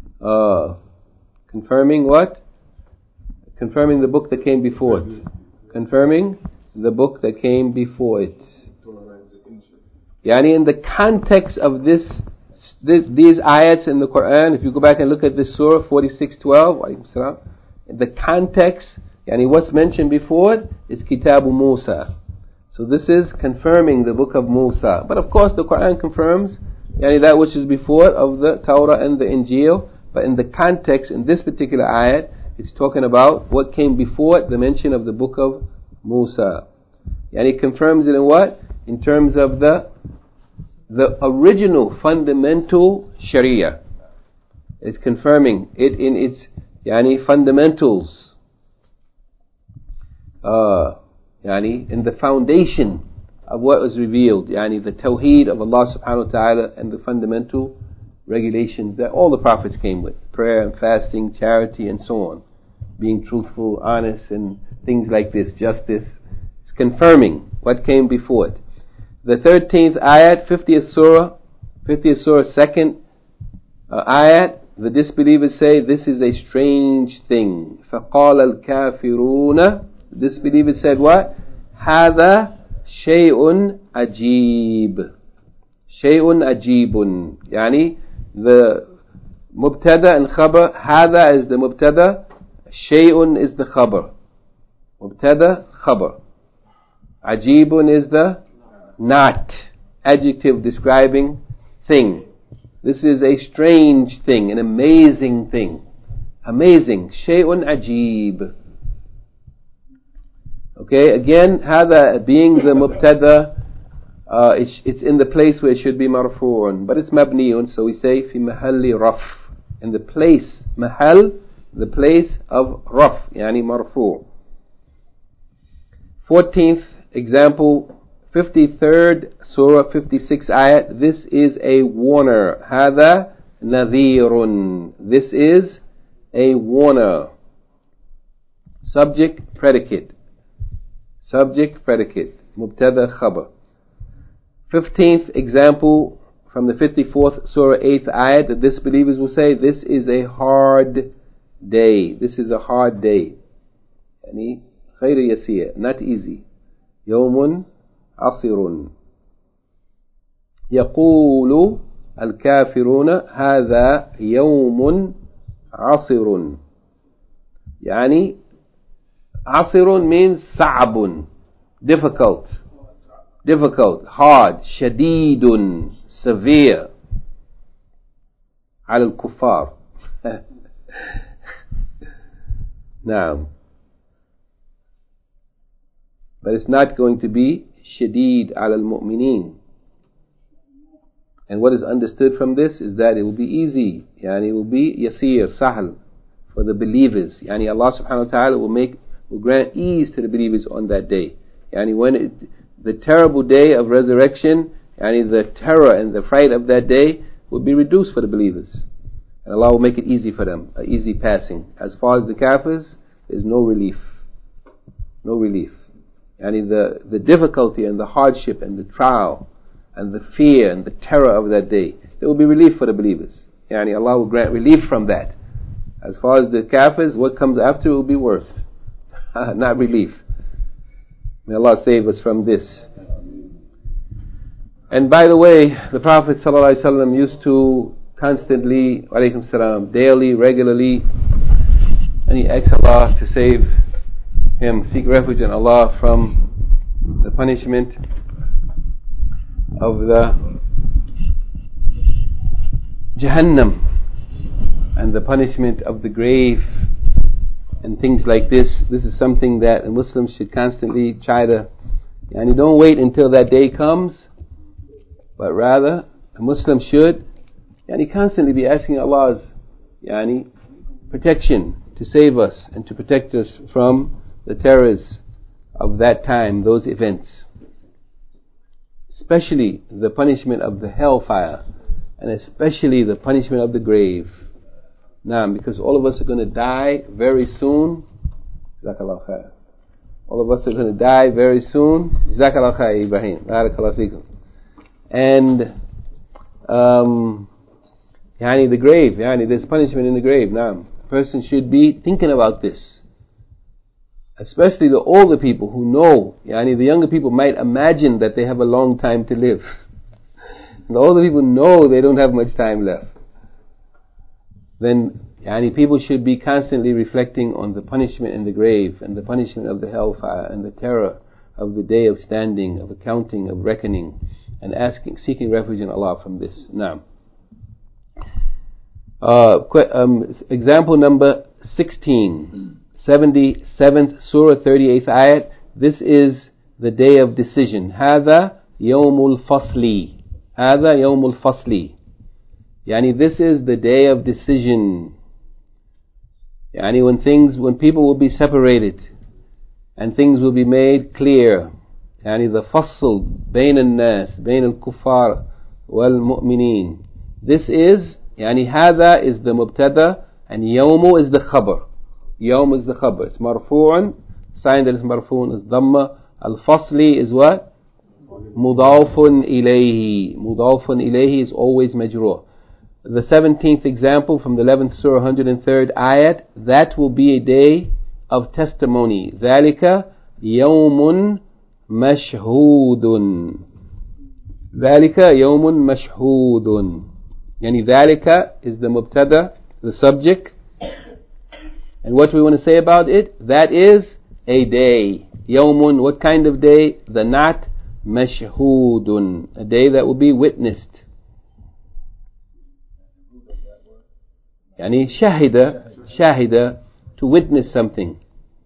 Confirming what? Confirming the book that came before it. Confirming the book that came before it. Yani in the context of these ayats in the Quran, if you go back and look at this surah 46:12, in the context, yani what's mentioned before it is Kitabu Musa. So this is confirming the book of Musa. But of course the Quran confirms yani that which is before it of the Torah and the Injil. But in the context, in this particular ayat, it's talking about what came before it, the mention of the book of Musa. And it confirms it in what? In terms of the original fundamental Sharia. It's confirming it in its fundamentals. In the foundation of what was revealed. The Tawheed of Allah subhanahu wa ta'ala and the fundamental regulations that all the prophets came with. Prayer and fasting, charity and so on. Being truthful, honest and things like this, justice. It's confirming what came before it. The 13th ayat, 50th surah, second ayat, the disbelievers say, this is a strange thing. فَقَالَ الْكَافِرُونَ The disbelievers said what? هَذَا شَيْءٌ عَجِيبٌ شَيْءٌ عَجِيبٌ the mubtada and khabar, هذا is the mubtada, shay'un is the khabar. Mubtada, khabar. Ajibun is the not, adjective describing thing. This is a strange thing, an amazing thing. Amazing. Shay'un ajib. Okay, again, هذا being the mubtada, it's in the place where it should be marfu'un, but it's mabniun, so we say fi mahalli raf, in the place, mahal, the place of raf, yani marfu'. 14th example, 53rd surah, 56 ayat, this is a warner. Hada nadhirun. This is a warner. Subject, predicate. Subject, predicate. Mubtada, khabar. 15th example from the 54th surah 8th ayat, the disbelievers will say, this is a hard day. This is a hard day. Yani غير يسير, not easy. يوم عصر. يقول الكافرون هذا يوم عصر. يعني عصر means صعب, difficult. Difficult, hard, شديد, severe. على الكفار. نعم. But it's not going to be شديد على المؤمنين. And what is understood from this is that it will be easy. يعني it will be يسير, سهل for the believers. يعني Allah subhanahu wa ta'ala will grant ease to the believers on that day. يعني when the terrible day of resurrection, and the terror and the fright of that day will be reduced for the believers. And Allah will make it easy for them, an easy passing. As far as the kafirs, there's no relief. No relief. And the difficulty and the hardship and the trial and the fear and the terror of that day, there will be relief for the believers. Yani Allah will grant relief from that. As far as the kafirs, what comes after will be worse. Not relief. May Allah save us from this. And by the way, the Prophet ﷺ used to constantly, alaykum salam, daily, regularly, and he asked Allah to save him, seek refuge in Allah from the punishment of the Jahannam and the punishment of the grave and things like this. This is something that the Muslims should constantly try to, and don't wait until that day comes, but rather a Muslim should constantly be asking Allah's protection to save us and to protect us from the terrors of that time, those events. Especially the punishment of the hellfire, and especially the punishment of the grave. Now, because all of us are going to die very soon. Jazakallah khair. All of us are going to die very soon. Jazakallah khair, Ibrahim. Barakallah feekum. And the grave, there's punishment in the grave. Now, a person should be thinking about this. especially the older people who know, the younger people might imagine that they have a long time to live. The older people know they don't have much time left. Then people should be constantly reflecting on the punishment in the grave, and the punishment of the hellfire, and the terror of the day of standing, of accounting, of reckoning, and seeking refuge in Allah from this. Now, example number 16, 77th Surah, 38th ayat. This is the day of decision. هذا يوم الفصل. هذا يوم الفصل. This is the day of decision. When people will be separated and things will be made clear. The fasl بين الناس بين الكفار والمؤمنين. This is هذا is the mubtada and يوم is the khabar. يوم is the khabar. It's marfu'un. Sign that it's marfu'un is dhamma. Al-fasli is what? Mudafun ilayhi. Mudafun ilayhi is always majroor. The 17th example from the 11th surah, 103rd ayat, that will be a day of testimony. ذَلِكَ يَوْمٌ مَشْهُودٌ. ذَلِكَ يَوْمٌ مَشْهُودٌ. ذَلِكَ is the mubtada, the subject. And what we want to say about it? That is a day. يَوْمٌ, what kind of day? The not mashhudun, a day that will be witnessed. Shahida, to witness something.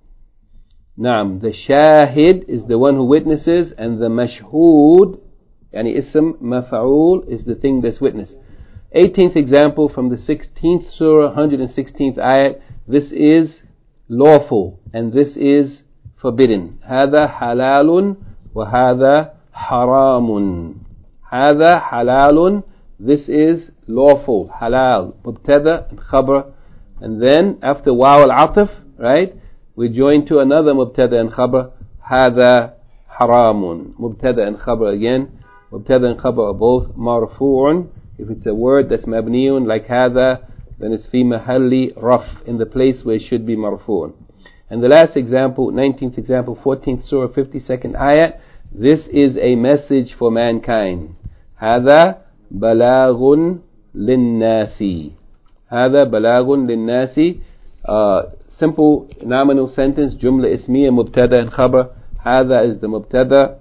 Naam, the shahid is the one who witnesses, and the mashhood, ism maf'ul, is the thing that's witnessed. 18th example from the 16th surah, 116th ayat. This is lawful, and this is forbidden. هذا حلال وهذا حرام. هذا حلال, this is lawful, halal, mubtada and khabar. And then after waw al-ataf, right, we join to another mubtada and khabar. هذا حرام. Mubtada and khabar again. Mubtada and khabar are both marfu'un. If it's a word that's mabniun like هذا, then it's fi mahalli raf, in the place where it should be marfu'un. And the last example, 19th example, 14th surah, 52nd ayat. This is a message for mankind. هذا بلاغ للناس. هذا بلاغ للناس. Simple nominal sentence, jumla ismiya, mubtada and khabar. هذا is the mubtada.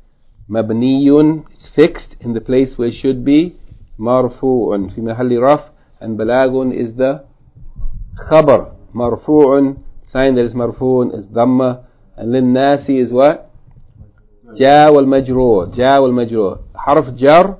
مبني, it's fixed in the place where it should be. مرفوع في محل رفع. And balagun is the khabar. Marfu'un, sign that is marfu'un is dhamma. And linnasi is what? Ja wal majroor. Ja wal majroor. Harf jar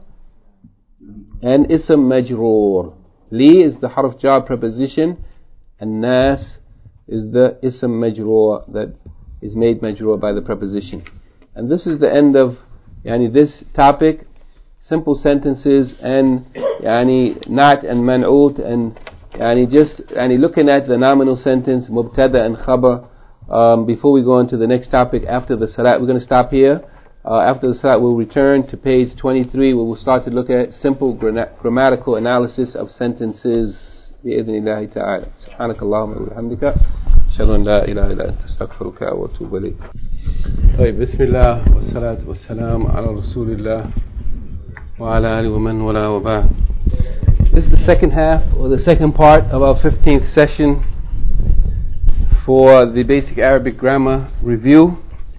and ism majroor. Li is the harf jar preposition, and nas is the ism majroor that is made majroor by the preposition. And this is the end of this topic. Simple sentences and not and man'ut, and just looking at the nominal sentence mubtada and khabar. Before we go on to the next topic after the salat, we're going to stop here. After the salat, we'll return to page 23, where we'll start to look at simple grammatical analysis of sentences. بإذن الله تعالى. سبحانك اللهم وبحمدك أشهد أن لا إله إلا أنت أستغفرك وأتوب إليك. طيب, بسم الله والصلاة والسلام على رسول الله وعلى آله ومن والاه وبعد. This is the second half, or the second part of our 15th session for the basic Arabic grammar review.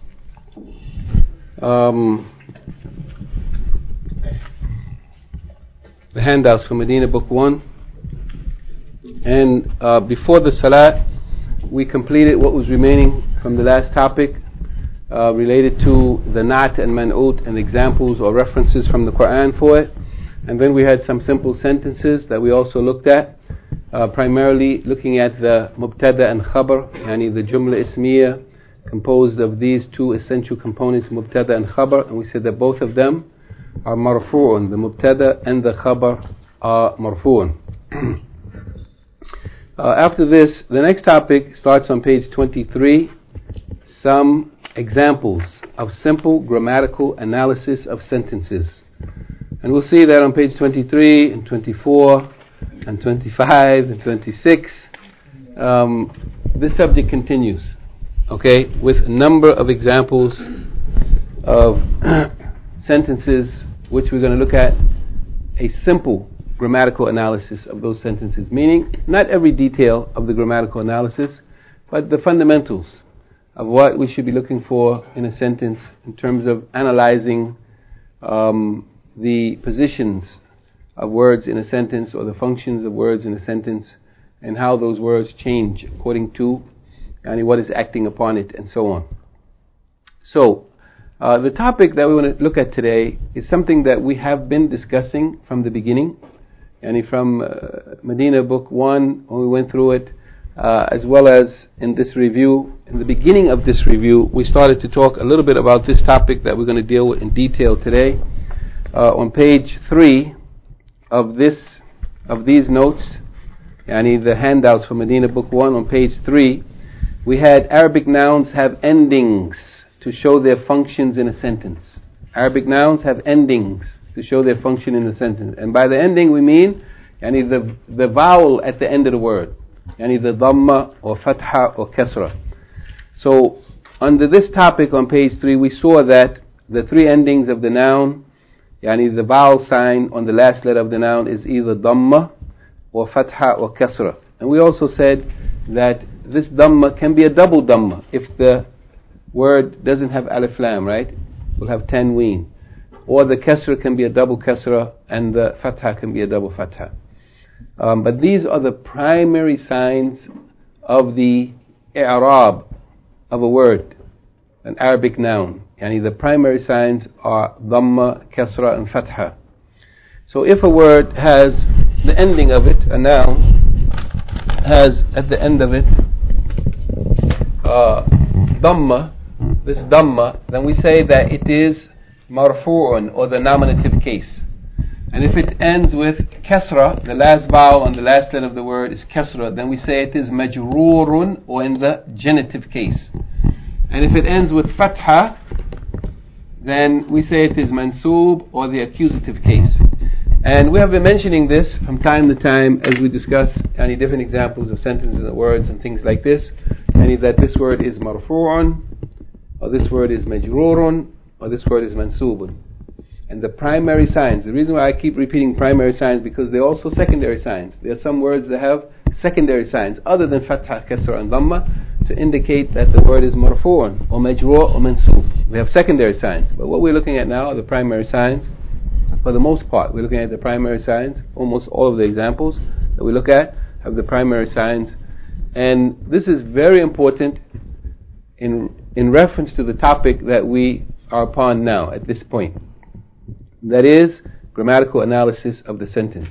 The handouts from Medina Book 1. And before the salat, we completed what was remaining from the last topic related to the na'at and man'ut, and examples or references from the Quran for it. And then we had some simple sentences that we also looked at, primarily looking at the mubtada and khabar, the jumla ismiya, composed of these two essential components, mubtada and khabar. And we said that both of them are marfu'un. The mubtada and the khabar are marfu'un. After this, the next topic starts on page 23. Some examples of simple grammatical analysis of sentences. And we'll see that on page 23 and 24 and 25 and 26. This subject continues. okay, with a number of examples of sentences which we're going to look at a simple grammatical analysis of those sentences, meaning not every detail of the grammatical analysis, but the fundamentals of what we should be looking for in a sentence in terms of analyzing the positions of words in a sentence or the functions of words in a sentence and how those words change according to what is acting upon it and so on. So, the topic that we want to look at today is something that we have been discussing from the beginning, from Medina Book 1 when we went through it, as well as in this review. In the beginning of this review, we started to talk a little bit about this topic that we're going to deal with in detail today. On page 3 of these notes, the handouts for Medina Book 1, on page 3, we had Arabic nouns have endings to show their functions in a sentence. Arabic nouns have endings to show their function in a sentence. And by the ending we mean the vowel at the end of the word. The dhamma or fatha or kasra. So under this topic on page 3 we saw that the three endings of the noun, the vowel sign on the last letter of the noun is either dhamma or fatha or kasra. And we also said that this dhamma can be a double dhamma if the word doesn't have alif lam, right? We'll have tanween. Or the kasra can be a double kasra and the fatha can be a double fatha. But these are the primary signs of the i'rab of a word, an Arabic noun. The primary signs are dhamma, kasra and fatha. So if a word has the ending of it, a noun has at the end of it dhamma, this dhamma, then we say that it is marfu'un, or the nominative case. And if it ends with kasra, the last vowel on the last letter of the word is kasra, then we say it is majrurun, or in the genitive case. And if it ends with fatha, then we say it is mansub, or the accusative case. And we have been mentioning this from time to time as we discuss different examples of sentences and words and things like this, that this word is marfu'un, or this word is majrurun, or this word is mansubun. And the primary signs, the reason why I keep repeating primary signs, because they're also secondary signs. There are some words that have secondary signs other than fatha, kasra and dhamma to indicate that the word is marfu'un or majrur or mansub. We have secondary signs, but what we're looking at now are the primary signs. For the most part, we're looking at the primary signs. Almost all of the examples that we look at have the primary signs, and this is very important in reference to the topic that we are upon now at this point. That is grammatical analysis of the sentence.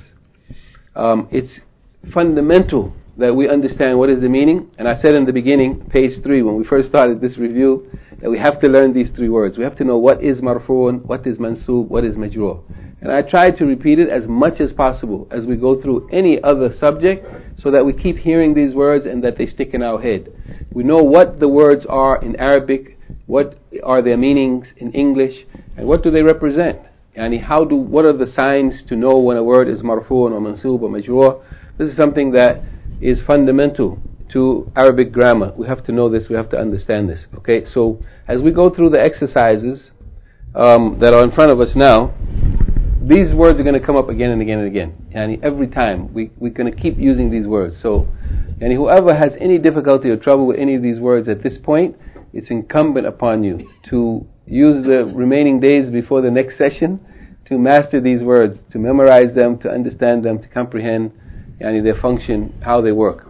It's fundamental that we understand what is the meaning, and I said in the beginning, page 3, when we first started this review, that we have to learn these three words. We have to know what is marfu'un, what is mansub, what is majrur. And I try to repeat it as much as possible as we go through any other subject, so that we keep hearing these words and that they stick in our head. We know what the words are in Arabic, what are their meanings in English, and what do they represent. What are the signs to know when a word is marfu'un or mansub or majrur? This is something that is fundamental to Arabic grammar. We have to know this, we have to understand this. Okay, so as we go through the exercises that are in front of us now, these words are going to come up again and again and again. Every time we're going to keep using these words. So, whoever has any difficulty or trouble with any of these words at this point, it's incumbent upon you to use the remaining days before the next session to master these words, to memorize them, to understand them, to comprehend their function, how they work.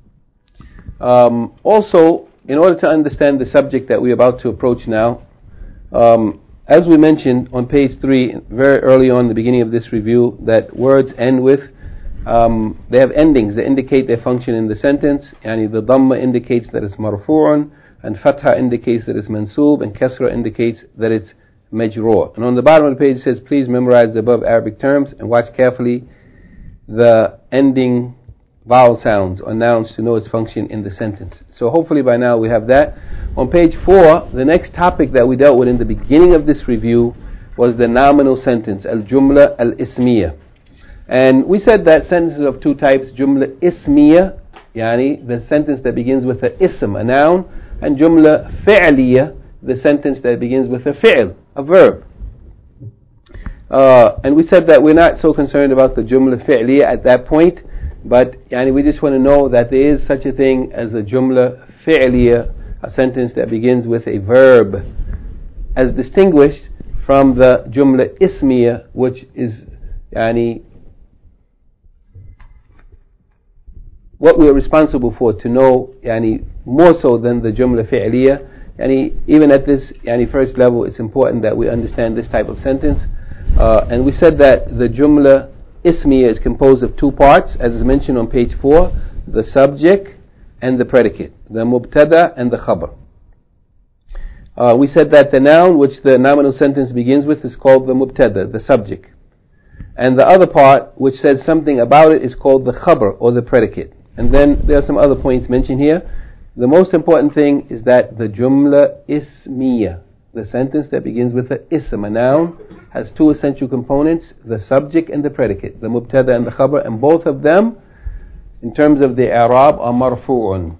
Also, in order to understand the subject that we're about to approach now, as we mentioned on page 3, very early on the beginning of this review, that words end with, they have endings that indicate their function in the sentence. The dhamma indicates that it's marfu'un, and fatha indicates that it's mansub, and kasra indicates that it's majrur. And on the bottom of the page it says, please memorize the above Arabic terms and watch carefully the ending vowel sounds or nouns to know its function in the sentence. So hopefully by now we have that. On page 4, the next topic that we dealt with in the beginning of this review was the nominal sentence, al-jumla al-ismiya. And we said that sentences of two types, jumla ismiya, the sentence that begins with a ism, a noun, and Jumla Fi'liya, the sentence that begins with a fi'l, a verb. And we said that we're not so concerned about the Jumla Fi'liya at that point, but we just want to know that there is such a thing as a Jumla Fi'liya, a sentence that begins with a verb, as distinguished from the Jumla Ismiya, which is what we are responsible for to know more so than the Jumla Fi'liya. Even at this first level, it's important that we understand this type of sentence. And we said that the Jumla Ismiya is composed of two parts, as is mentioned on page 4, the subject and the predicate, the Mubtada and the Khabar. We said that the noun which the nominal sentence begins with is called the Mubtada, the subject. And the other part which says something about it is called the Khabar, or the predicate. And then there are some other points mentioned here. The most important thing is that the Jumla Ismiya, the sentence that begins with a ism, a noun, has two essential components, the subject and the predicate, the Mubtada and the Khabar, and both of them, in terms of the I'rab, are marfu'un.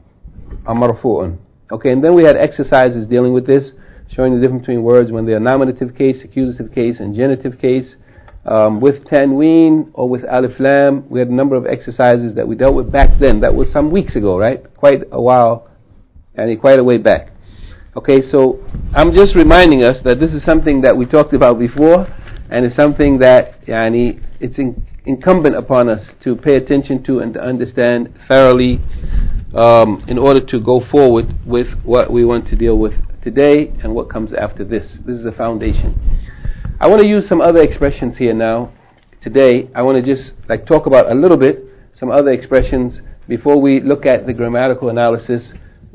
Okay, and then we had exercises dealing with this, showing the difference between words when they are nominative case, accusative case, and genitive case. With tanween or with alif lam, we had a number of exercises that we dealt with back then. That was some weeks ago, right? Quite a while, and quite a way back. Okay, so I'm just reminding us that this is something that we talked about before, and it's something that it's incumbent upon us to pay attention to and to understand thoroughly in order to go forward with what we want to deal with today and what comes after this. This is a foundation. I want to use some other expressions here now. Today, I want to just talk about a little bit some other expressions before we look at the grammatical analysis,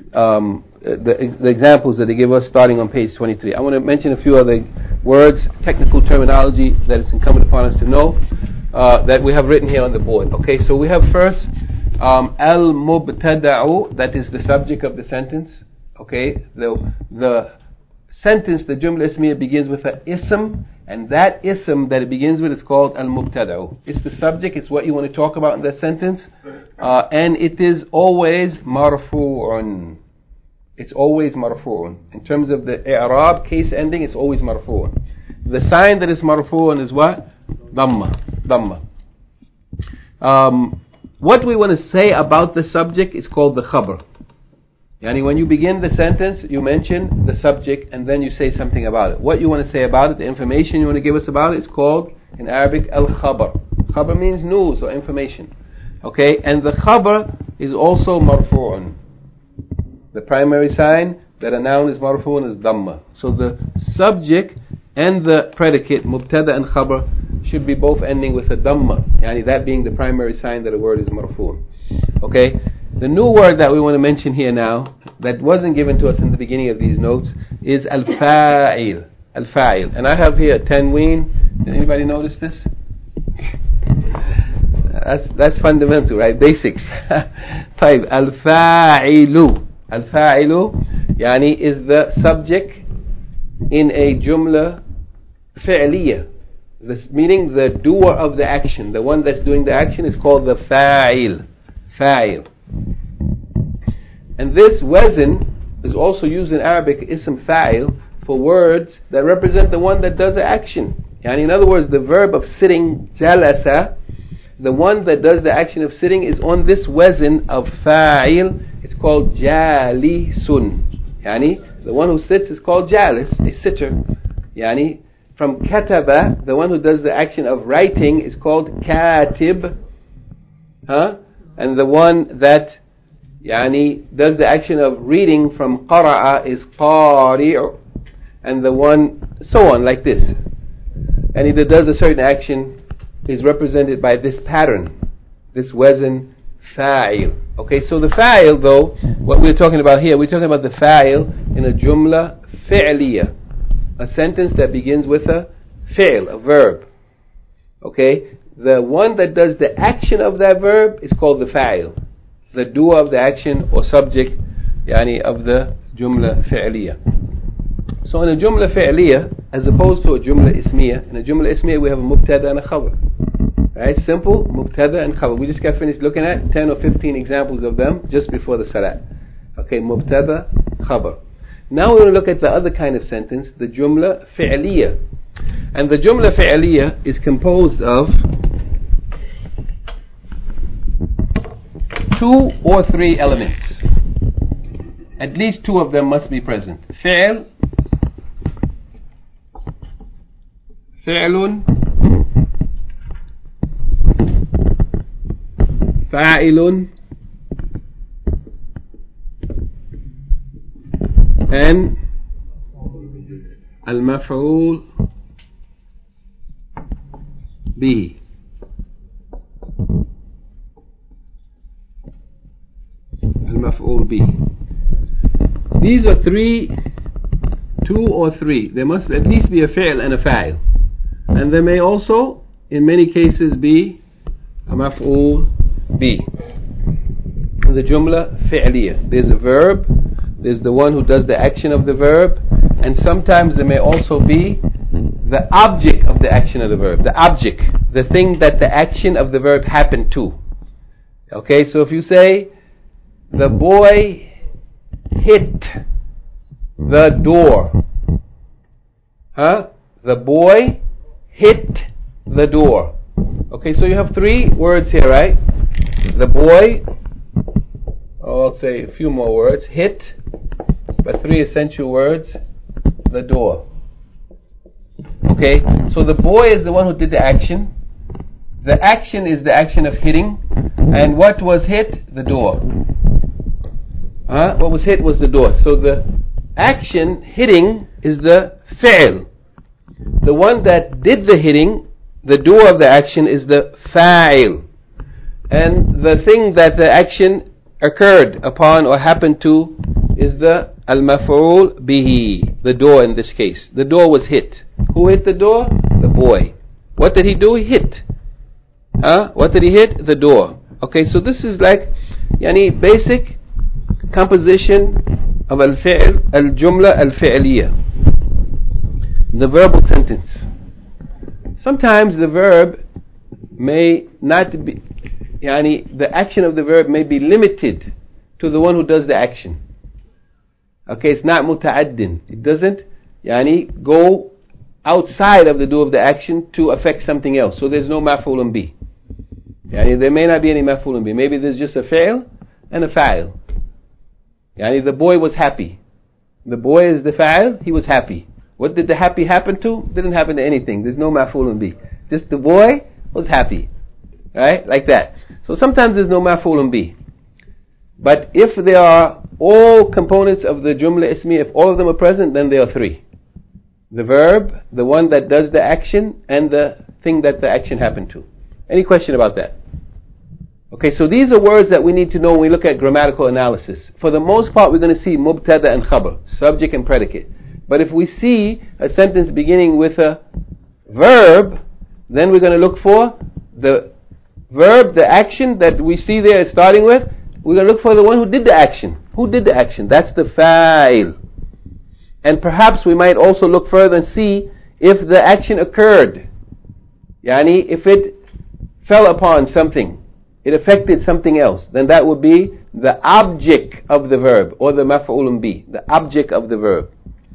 the examples that they give us starting on page 23. I want to mention a few other words, technical terminology that is incumbent upon us to know that we have written here on the board. Okay, so we have first al-mubtada'u, that is the subject of the sentence. Okay, the sentence, the Jumla Ismiya, begins with an ism, and that ism that it begins with is called al-mubtada'u. It's the subject, it's what you want to talk about in that sentence, and it is always marfu'un. It's always marfu'un. In terms of the i'rab case ending, it's always marfu'un. The sign that is marfu'un is what? Dhamma. What we want to say about the subject is called the khabar. When you begin the sentence, you mention the subject and then you say something about it. What you want to say about it, the information you want to give us about it, is called in Arabic al-khabar. Khabar means news or information. Okay, and the khabar is also marfu'un. The primary sign that a noun is marfu'un is dhamma. So the subject and the predicate, mubtada and khabar, should be both ending with a dhamma. That being the primary sign that a word is marfu'un. Okay. The new word that we want to mention here now, that wasn't given to us in the beginning of these notes, is al-fa'il. Al-fa'il. And I have here tanween. Did anybody notice this? That's fundamental, right? Basics. Type al-fa'ilu. Al-fa'ilu is the subject in a jumla fi'liya. Meaning the doer of the action. The one that's doing the action is called the fa'il. Fa'il. And this wazn is also used in Arabic, ism fa'il, for words that represent the one that does the action. In other words, the verb of sitting, jalasa, the one that does the action of sitting is on this wazn of fa'il. It's called jalisun. The one who sits is called jalis, a sitter. From kataba, the one who does the action of writing is called katib. And the one that does the action of reading from qara'a is qari'u, and the one so on like this. And if it does a certain action is represented by this pattern, this wazn fa'il. Okay, so the fa'il, though, what we're talking about here, we're talking about the fa'il in a jumla fi'liya, a sentence that begins with a fi'l, a verb. Okay, the one that does the action of that verb is called the fa'il, the doer of the action or subject of the jumla fi'liya. So in a jumla fi'liya, as opposed to a jumla ismiya, in a jumla ismiya we have a mubtada and a khabar. Right? Simple, mubtada and khabar. We just got finished looking at 10 or 15 examples of them just before the salat. Okay, mubtada, khabar. Now we're going to look at the other kind of sentence, the jumla fi'liya. And the jumla fi'liya is composed of 2 or 3 elements. At least 2 of them must be present. Fi'l, fi'lun, fa'ilun, and al-maf'ul bihi. Al-maf'ul bihi. These are 2 or 3. There must at least be a fi'l and a fa'il. And there may also, in many cases, be a maf'ul bihi. The jumla fi'liya. There's a verb. There's the one who does the action of the verb, and sometimes there may also be the object of the action of the verb. The object, the thing that the action of the verb happened to. Okay, so if you say, the boy hit the door. The boy hit the door. Okay, so you have 3 words here, right? The boy, I'll say a few more words. Hit, but 3 essential words. The door. Okay, so the boy is the one who did the action. The action is the action of hitting. And what was hit? The door. What was hit was the door. So the action, hitting, is the fi'l. The one that did the hitting, the doer of the action, is the fa'il. And the thing that the action occurred upon or happened to is the al-maf'ul bihi, the door in this case. The door was hit. Who hit the door? The boy. What did he do? He hit. What did he hit? The door. Okay, so this is like basic composition of al-fi'l, al-jumla al-fi'liya, the verbal sentence. Sometimes the verb may not be, the action of the verb may be limited to the one who does the action. Okay, it's not muta'addin. It doesn't go outside of the do of the action to affect something else. So there's no maf'ulun bi. There may not be any maf'ulun bi. Maybe there's just a fi'l and a fa'il. The boy was happy. The boy is the fa'il, he was happy. What did the happy happen to? Didn't happen to anything. There's no maf'ulun bi. Just the boy was happy. Right? Like that. So sometimes there's no maf'ulun bi. But if there are all components of the jumla ismi, if all of them are present, then there are 3. The verb, the one that does the action, and the thing that the action happened to. Any question about that? Okay, so these are words that we need to know when we look at grammatical analysis. For the most part, we're going to see mubtada and khabar, subject and predicate. But if we see a sentence beginning with a verb, then we're going to look for the verb, the action that we see there starting with. We're going to look for the one who did the action. Who did the action? That's the fa'il. And perhaps we might also look further and see if the action occurred. If it fell upon something, it affected something else, then that would be the object of the verb, or the maf'ulun bi, the object of the verb.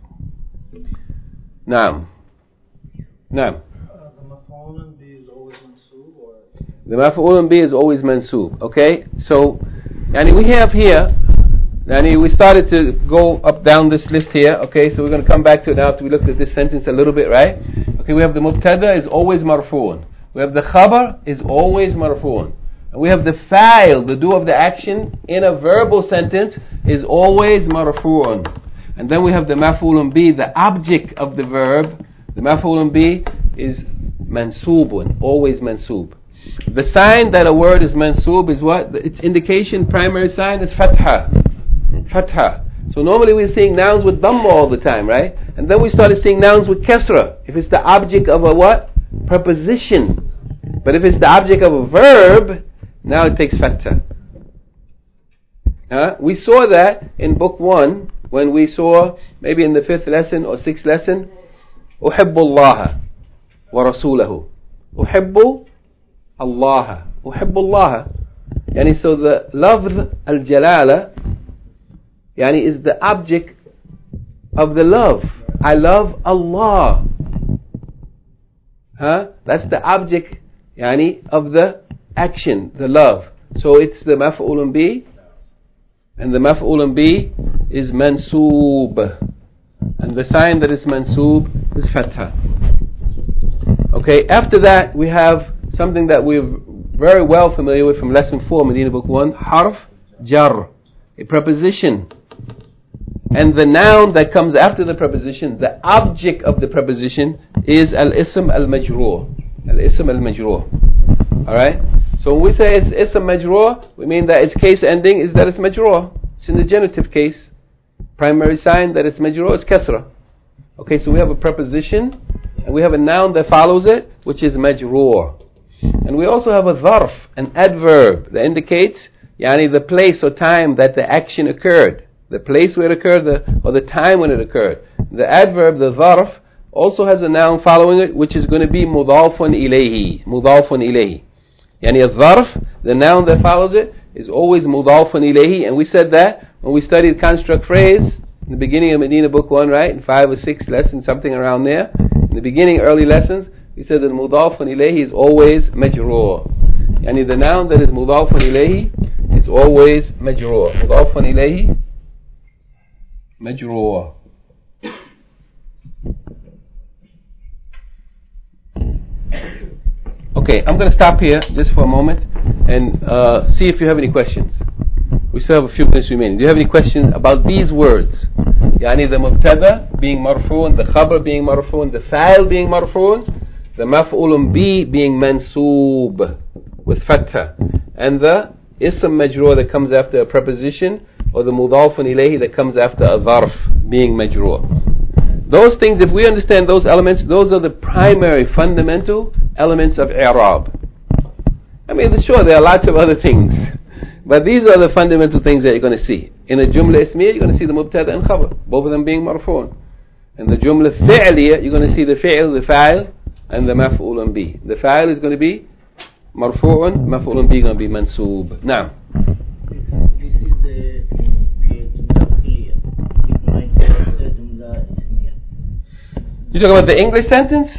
Naam. Naam. The maf'ulun bi is always mansoob, or? The maf'ulun bi is always mansoob. Okay? So, we have here, we started to go up down this list here. Okay? So we're going to come back to it now after we looked at this sentence a little bit, right? Okay, we have the mubtada is always marfu'un. We have the khabar is always marfu'un. And we have the fa'il, the do of the action in a verbal sentence is always marfu'un. And then we have the maf'ulun bi, the object of the verb. The maf'ulun bi is mansubun, always mansub. The sign that a word is mansub is what? Its indication, primary sign is fatha. Fatha. So normally we're seeing nouns with dhamma all the time, right? And then we started seeing nouns with kasra. If it's the object of a what? Preposition. But if it's the object of a verb, now it takes fatha. We saw that in book 1 when we saw, maybe in the 5th lesson or 6th lesson, أحب الله ورسوله. أحب الله. أحب الله. So the lafz al-jalala yani is the object of the love. I love Allah. That's the object yani of the action, the love. So it's the maf'ulun bi, and the maf'ulun bi is mansoob, and the sign that is mansoob is fatha. Okay, after that we have something that we're very well familiar with from lesson 4, Medina book 1, harf jar, a preposition. And the noun that comes after the preposition, the object of the preposition, is al-ism al-majroor. Al-ism al-majroor. Alright? So when we say it's ism majroor, we mean that its case ending is that it's majroor. It's in the genitive case. Primary sign that it's majroor is kasra. Okay, so we have a preposition, and we have a noun that follows it, which is majroor. And we also have a dharf, an adverb, that indicates yani the place or time that the action occurred. The place where it occurred, or the time when it occurred. The adverb, the dharf, also has a noun following it, which is going to be mudafun ilayhi. Mudafun ilayhi. Yani a dharf, the noun that follows it, is always mudafun ilayhi. And we said that when we studied construct phrase, in the beginning of Medina book 1, right? In 5 or 6 lessons, something around there. In the beginning, early lessons, we said that mudafun ilayhi is always majroor. Yani the noun that is mudafun ilayhi is always majroor. Mudafun ilayhi, majroor. Okay, I'm going to stop here just for a moment and see if you have any questions. We still have a few minutes remaining. Do you have any questions about these words? Yani the mubtada being marfu'un, the khabar being marfu'un, the fa'il being marfu'un, the maf'ulun bi being mansoob with fatha, and the ism majroor that comes after a preposition, or the mudafun ilayhi that comes after a dharf being majroor. Those things, if we understand those elements, those are the primary fundamental elements of i'rab. I mean, sure, there are lots of other things, but these are the fundamental things that you're going to see. In a jumla ismiyya, you're going to see the mubtada and khabar, both of them being marfu'un. In the jumla fi'liyya, you're going to see the fi'l, the fa'il, and the maf'ulun bi. The fa'il is going to be marfu'un, maf'ulun bi is going to be mansoob. Now, this is the jumla fi'liyya. It might be also jumla ismiyya. you talking about the English sentence?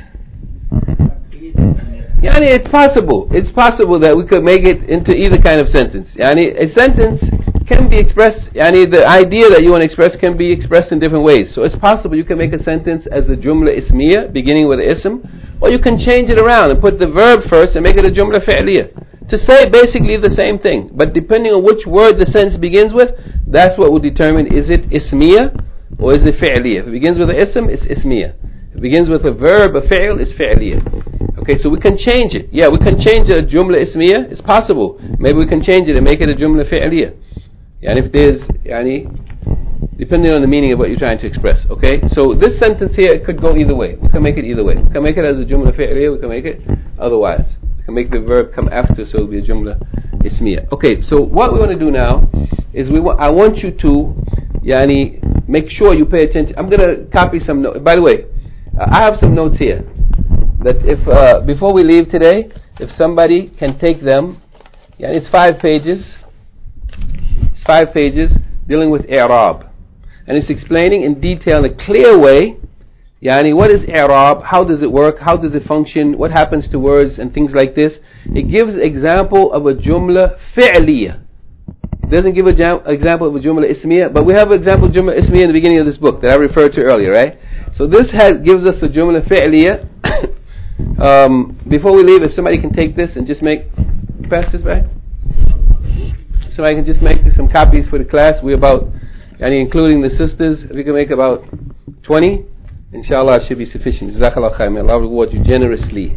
Yani it's possible. It's possible that we could make it into either kind of sentence. Yani a sentence can be expressed, yani the idea that you want to express can be expressed in different ways. So it's possible you can make a sentence as a jumla ismiyya, beginning with ism, or you can change it around and put the verb first and make it a jumla fi'liyya. To say basically the same thing, but depending on which word the sentence begins with, that's what will determine, is it ismiyya or is it fi'liyya. If it begins with an ism, it's ismiyya. If it begins with a verb, a fi'l, it's fi'liyya. Okay, so we can change it. Yeah, we can change a jumla ismiyya. It's possible. Maybe we can change it and make it a jumla fi'liyya. And if there's, depending on the meaning of what you're trying to express. Okay, so this sentence here, it could go either way. We can make it either way. We can make it as a jumla fi'liyya. We can make it otherwise. We can make the verb come after, so it'll be a jumla ismiyya. Okay, so what we want to do now is I want you to, make sure you pay attention. I'm going to copy some notes. By the way, I have some notes here that if before we leave today, if somebody can take them, it's 5 pages. It's 5 pages dealing with i'rab, and it's explaining in detail, in a clear way, what is i'rab, how does it work, how does it function, what happens to words and things like this. It gives example of a jumla fi'liyya. It doesn't give example of a jumla ismiyya, but we have an example of jumla ismiyya in the beginning of this book that I referred to earlier, right? So this gives us a jumla fi'liyya. Before we leave, if somebody can take this and just pass this back. Somebody can just make some copies for the class. We're about, including the sisters, if we can make about 20, inshallah it should be sufficient. Jazakallah khair. May Allah reward you generously.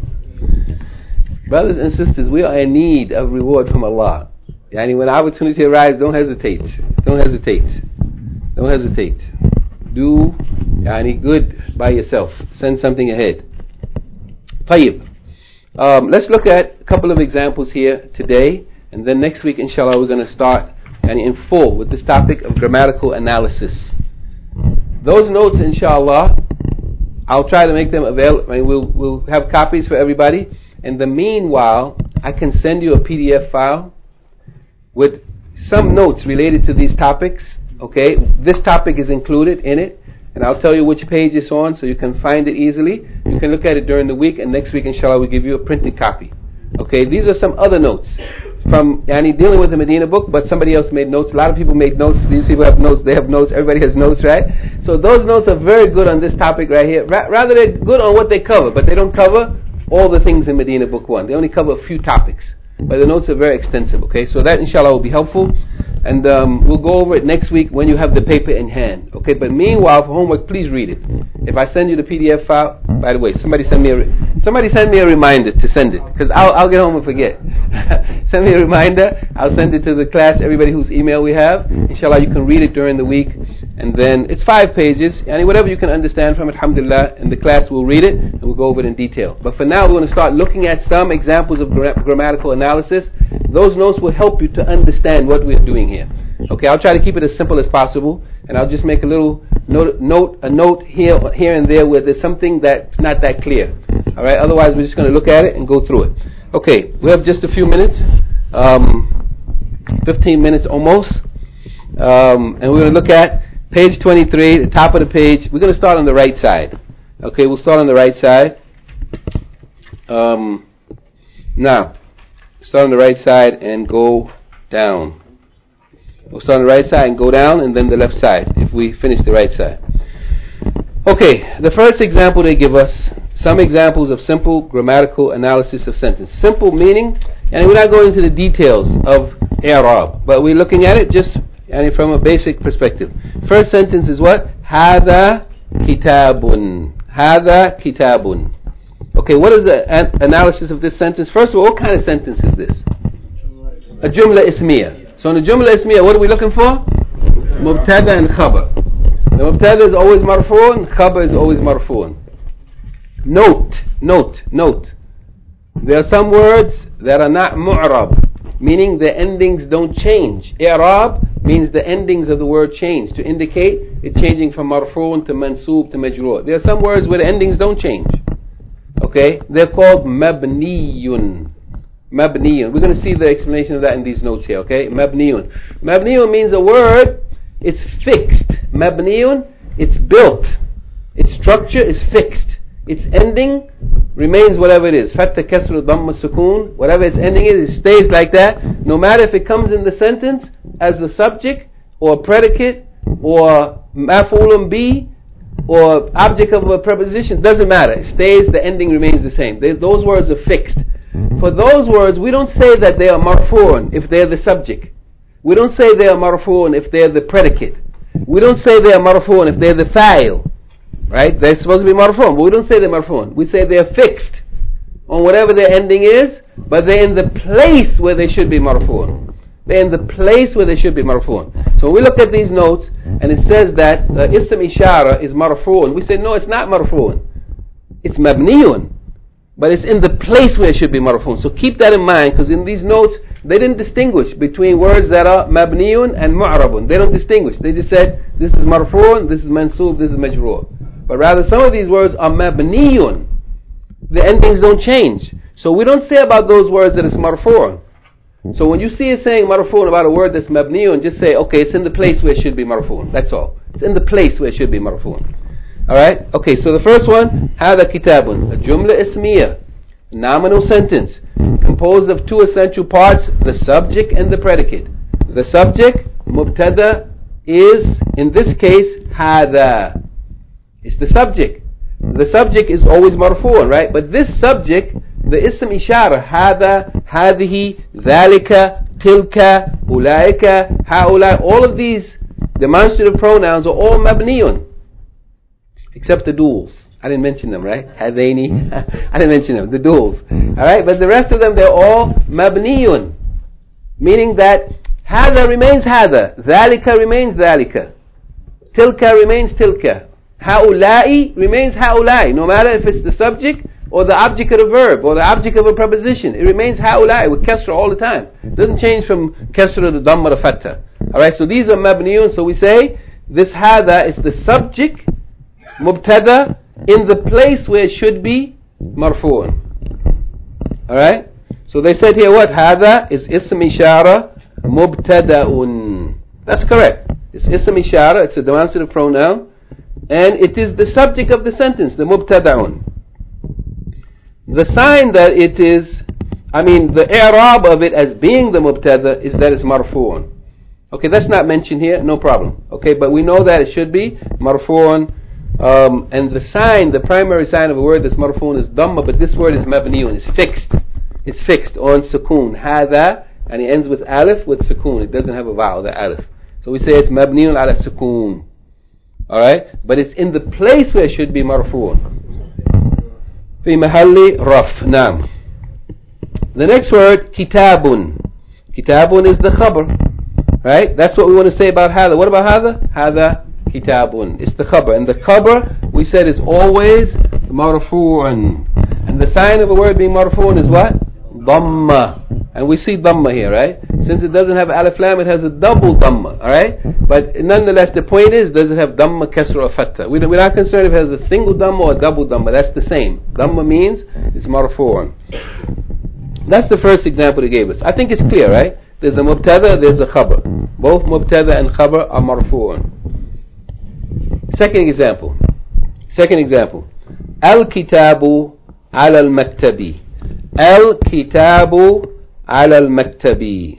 Brothers and sisters, we are in need of reward from Allah. When opportunity arrives, don't hesitate. Don't hesitate. Don't hesitate. Do good by yourself. Send something ahead. Tayyib. Let's look at a couple of examples here today, and then next week, inshallah, we're going to start in full with this topic of grammatical analysis. Those notes, inshallah, I'll try to make them available. We'll have copies for everybody. In the meanwhile, I can send you a PDF file with some notes related to these topics, Okay, this topic is included in it, and I'll tell you which page it's on so you can find it easily. You can look at it during the week, and next week, inshallah, we'll give you a printed copy. Okay, these are some other notes from dealing with the Medina book, but somebody else made notes. A lot of people made notes. These people have notes. They have notes. Everybody has notes, right? So those notes are very good on this topic right here. Rather, they're good on what they cover, but they don't cover all the things in Medina book 1. They only cover a few topics, but the notes are very extensive. Okay, so that inshallah will be helpful. And we'll go over it next week when you have the paper in hand. Okay, but meanwhile, for homework, please read it. If I send you the PDF file, by the way, somebody send me a reminder to send it, because I'll get home and forget. Send me a reminder. I'll send it to the class, everybody whose email we have. Inshallah, you can read it during the week. And then it's 5 pages. Whatever you can understand from it, alhamdulillah, and the class will read it and we'll go over it in detail. But for now, we're going to start looking at some examples of grammatical analysis. Those notes will help you to understand what we're doing here. Okay, I'll try to keep it as simple as possible, and I'll just make a little note here and there where there's something that's not that clear. All right, otherwise we're just going to look at it and go through it. Okay, we have just a few minutes, 15 minutes almost, and we're going to look at page 23, the top of the page. We're going to start on the right side. Okay, we'll start on the right side. Now, start on the right side and go down. We'll start on the right side and go down, and then the left side, if we finish the right side. Okay, the first example they give us, some examples of simple grammatical analysis of sentence. Simple meaning, and we're not going into the details of i'rab, but we're looking at it just from a basic perspective. First sentence is what? Hada kitabun. Hada kitabun. Okay, what is the analysis of this sentence? First of all, what kind of sentence is this? A jumla ismiya. So in the jumla ismiya, what are we looking for? Mubtada and khabar. The mubtada is always marfu'un, khabar is always marfu'un. Note. There are some words that are not mu'rab, meaning the endings don't change. I'rab means the endings of the word change, to indicate it changing from marfu'un to mansoob to majroor. There are some words where the endings don't change. Okay? They're called mabniyun. Mabniyun. We're going to see the explanation of that in these notes here, okay? Mabniyun. Mabniyun means a word, it's fixed. Mabniyun, it's built. Its structure is fixed. Its ending remains whatever it is. Fatta, kasra, dhamma, sukoon. Whatever its ending is, it stays like that. No matter if it comes in the sentence as the subject, or predicate, or maf'ulun bi, or object of a preposition, doesn't matter. It stays, the ending remains the same. Those words are fixed. For those words, we don't say that they are marfu'un if they're the subject. We don't say they are marfu'un if they're the predicate. We don't say they are marfu'un if they're the fa'il. Right? They're supposed to be marfu'un, but we don't say they're marfu'un. We say they're fixed on whatever their ending is, but they're in the place where they should be marfu'un. They're in the place where they should be marfu'un. So when we look at these notes, and it says that ism ishara is marfu'un, we say no, it's not marfu'un. It's mabniyun. But it's in the place where it should be marfu'un. So keep that in mind, because in these notes, they didn't distinguish between words that are mabniyun and mu'rabun. They don't distinguish. They just said, this is marfu'un, this is mansoob, this is majroor. But rather, some of these words are mabniyun. The endings don't change. So we don't say about those words that it's marfu'un. So when you see it saying marfu'un about a word that's mabniyun, just say, okay, it's in the place where it should be marfu'un. That's all. It's in the place where it should be marfu'un. Alright? Okay, so the first one, هذا كتاب, a jumla ismiya, nominal sentence, composed of two essential parts, the subject and the predicate. The subject, mubtada, is, in this case, هذا. It's the subject. The subject is always marfu'un, right? But this subject, the ism ishara, هذا, هذه, ذلك, تلك, أولئك, هؤلاء, all of these demonstrative pronouns are all mabniyun. Except the duals. I didn't mention them, right? Hadaini. I didn't mention them. The duals. Alright? But the rest of them, they're all mabniyun. Meaning that hada remains hada. Dhalika remains dhalika. Tilka remains tilka. Haulai remains haulai. No matter if it's the subject or the object of a verb or the object of a preposition. It remains haulai with kasra all the time. It doesn't change from kasra to dhamma to fatha. Alright? So these are mabniyun. So we say this hada is the subject, mubtada, in the place where it should be marfu'un. Alright? So they said here what? Hada is ism ishara mubtada'un. That's correct. It's ism ishara, it's a demonstrative pronoun, and it is the subject of the sentence, the mubtada'un. The sign that it is, the i'rab of it as being the mubtada is that it's marfu'un. Okay, that's not mentioned here, no problem. Okay, but we know that it should be marfu'un, and the sign, the primary sign of a word that's marfu'un is dhamma, but this word is mabni'un, it's fixed. It's fixed on sukoon, hada, and it ends with alif with sukoon. It doesn't have a vowel, the alif. So we say it's mabni'un ala sukoon. Alright? But it's in the place where it should be marfu'un. Fi mahalli raf. Naam. The next word, kitabun. Kitabun is the khabar. Right? That's what we want to say about hada. What about hada? Hada kitabun. It's the khabar. And the khabar, we said, is always marfu'un. And the sign of a word being marfu'un is what? Dhamma. And we see dhamma here, right? Since it doesn't have alif lam, it has a double dhamma, alright? But nonetheless, the point is, does it have dhamma, kasra, or fatha? We're not concerned if it has a single dhamma or a double dhamma. That's the same. Dhamma means it's marfu'un. That's the first example he gave us. I think it's clear, right? There's a mubtada, there's a khabar. Both mubtada and khabar are marfu'un. Second example. Al-kitabu ala al-maktabi. Al-kitabu ala al-maktabi.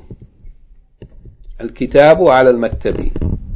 Al-kitabu ala al-maktabi.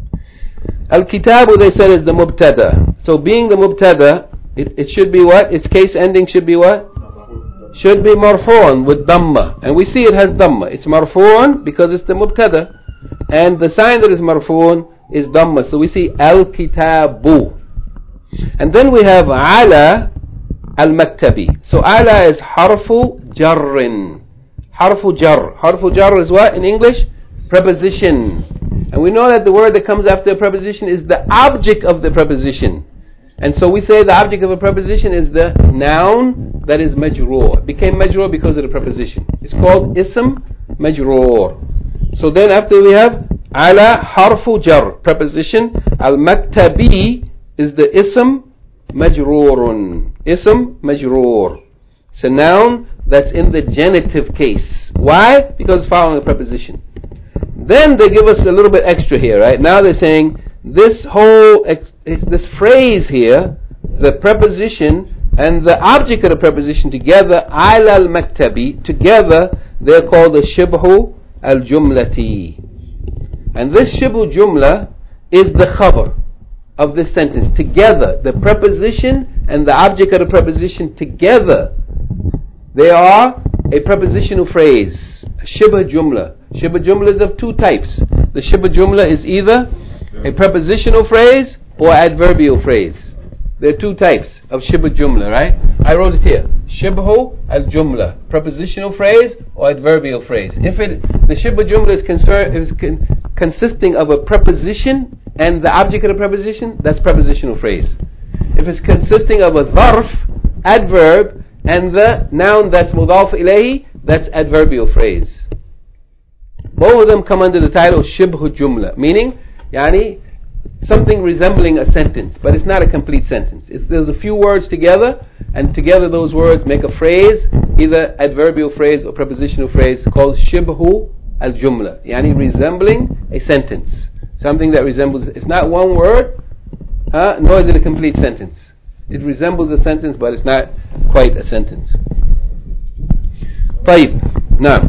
Al-kitabu, they said, is the mubtada. So being the mubtada, it should be what? Its case ending should be what? Should be marfu'un with dhamma. And we see it has dhamma. It's marfu'un because it's the mubtada. And the sign that is marfu'un is dhamma. So we see al-kitabu. And then we have ala al-maktabi. So ala is harfu jarrin. Harfu jar. Harfu jar is what in English? Preposition. And we know that the word that comes after a preposition is the object of the preposition. And so we say the object of a preposition is the noun that is majroor. It became majroor because of the preposition. It's called ism majroor. So then after we have ala harfu jar, preposition. Al-maktabi is the ism majroorun. Ism majroor. It's a noun that's in the genitive case. Why? Because it's following a preposition. Then they give us a little bit extra here, right? Now they're saying this whole, this phrase here, the preposition and the object of the preposition together, ala al-maktabi, together, they're called the shibhu al-jumlati. And this shibhu jumla is the khabar of this sentence. Together, the preposition and the object of the preposition together, they are a prepositional phrase, a shibh jumla. Shibh jumla is of two types. The shibh jumla is either a prepositional phrase or adverbial phrase. There are two types of shibh jumla, right? I wrote it here. Shibhu al-jumla, prepositional phrase or adverbial phrase. If the shibh jumla is consisting of a preposition and the object of the preposition, that's prepositional phrase. If it's consisting of a dharf, adverb, and the noun that's mudaf ilayhi, that's adverbial phrase. Both of them come under the title shibhu jumla, meaning something resembling a sentence, but it's not a complete sentence. There's a few words together, and together those words make a phrase, either adverbial phrase or prepositional phrase, called shibhu al-jumla, resembling a sentence. Something that resembles, it's not one word, nor is it a complete sentence. It resembles a sentence, but it's not quite a sentence. طيب. Now.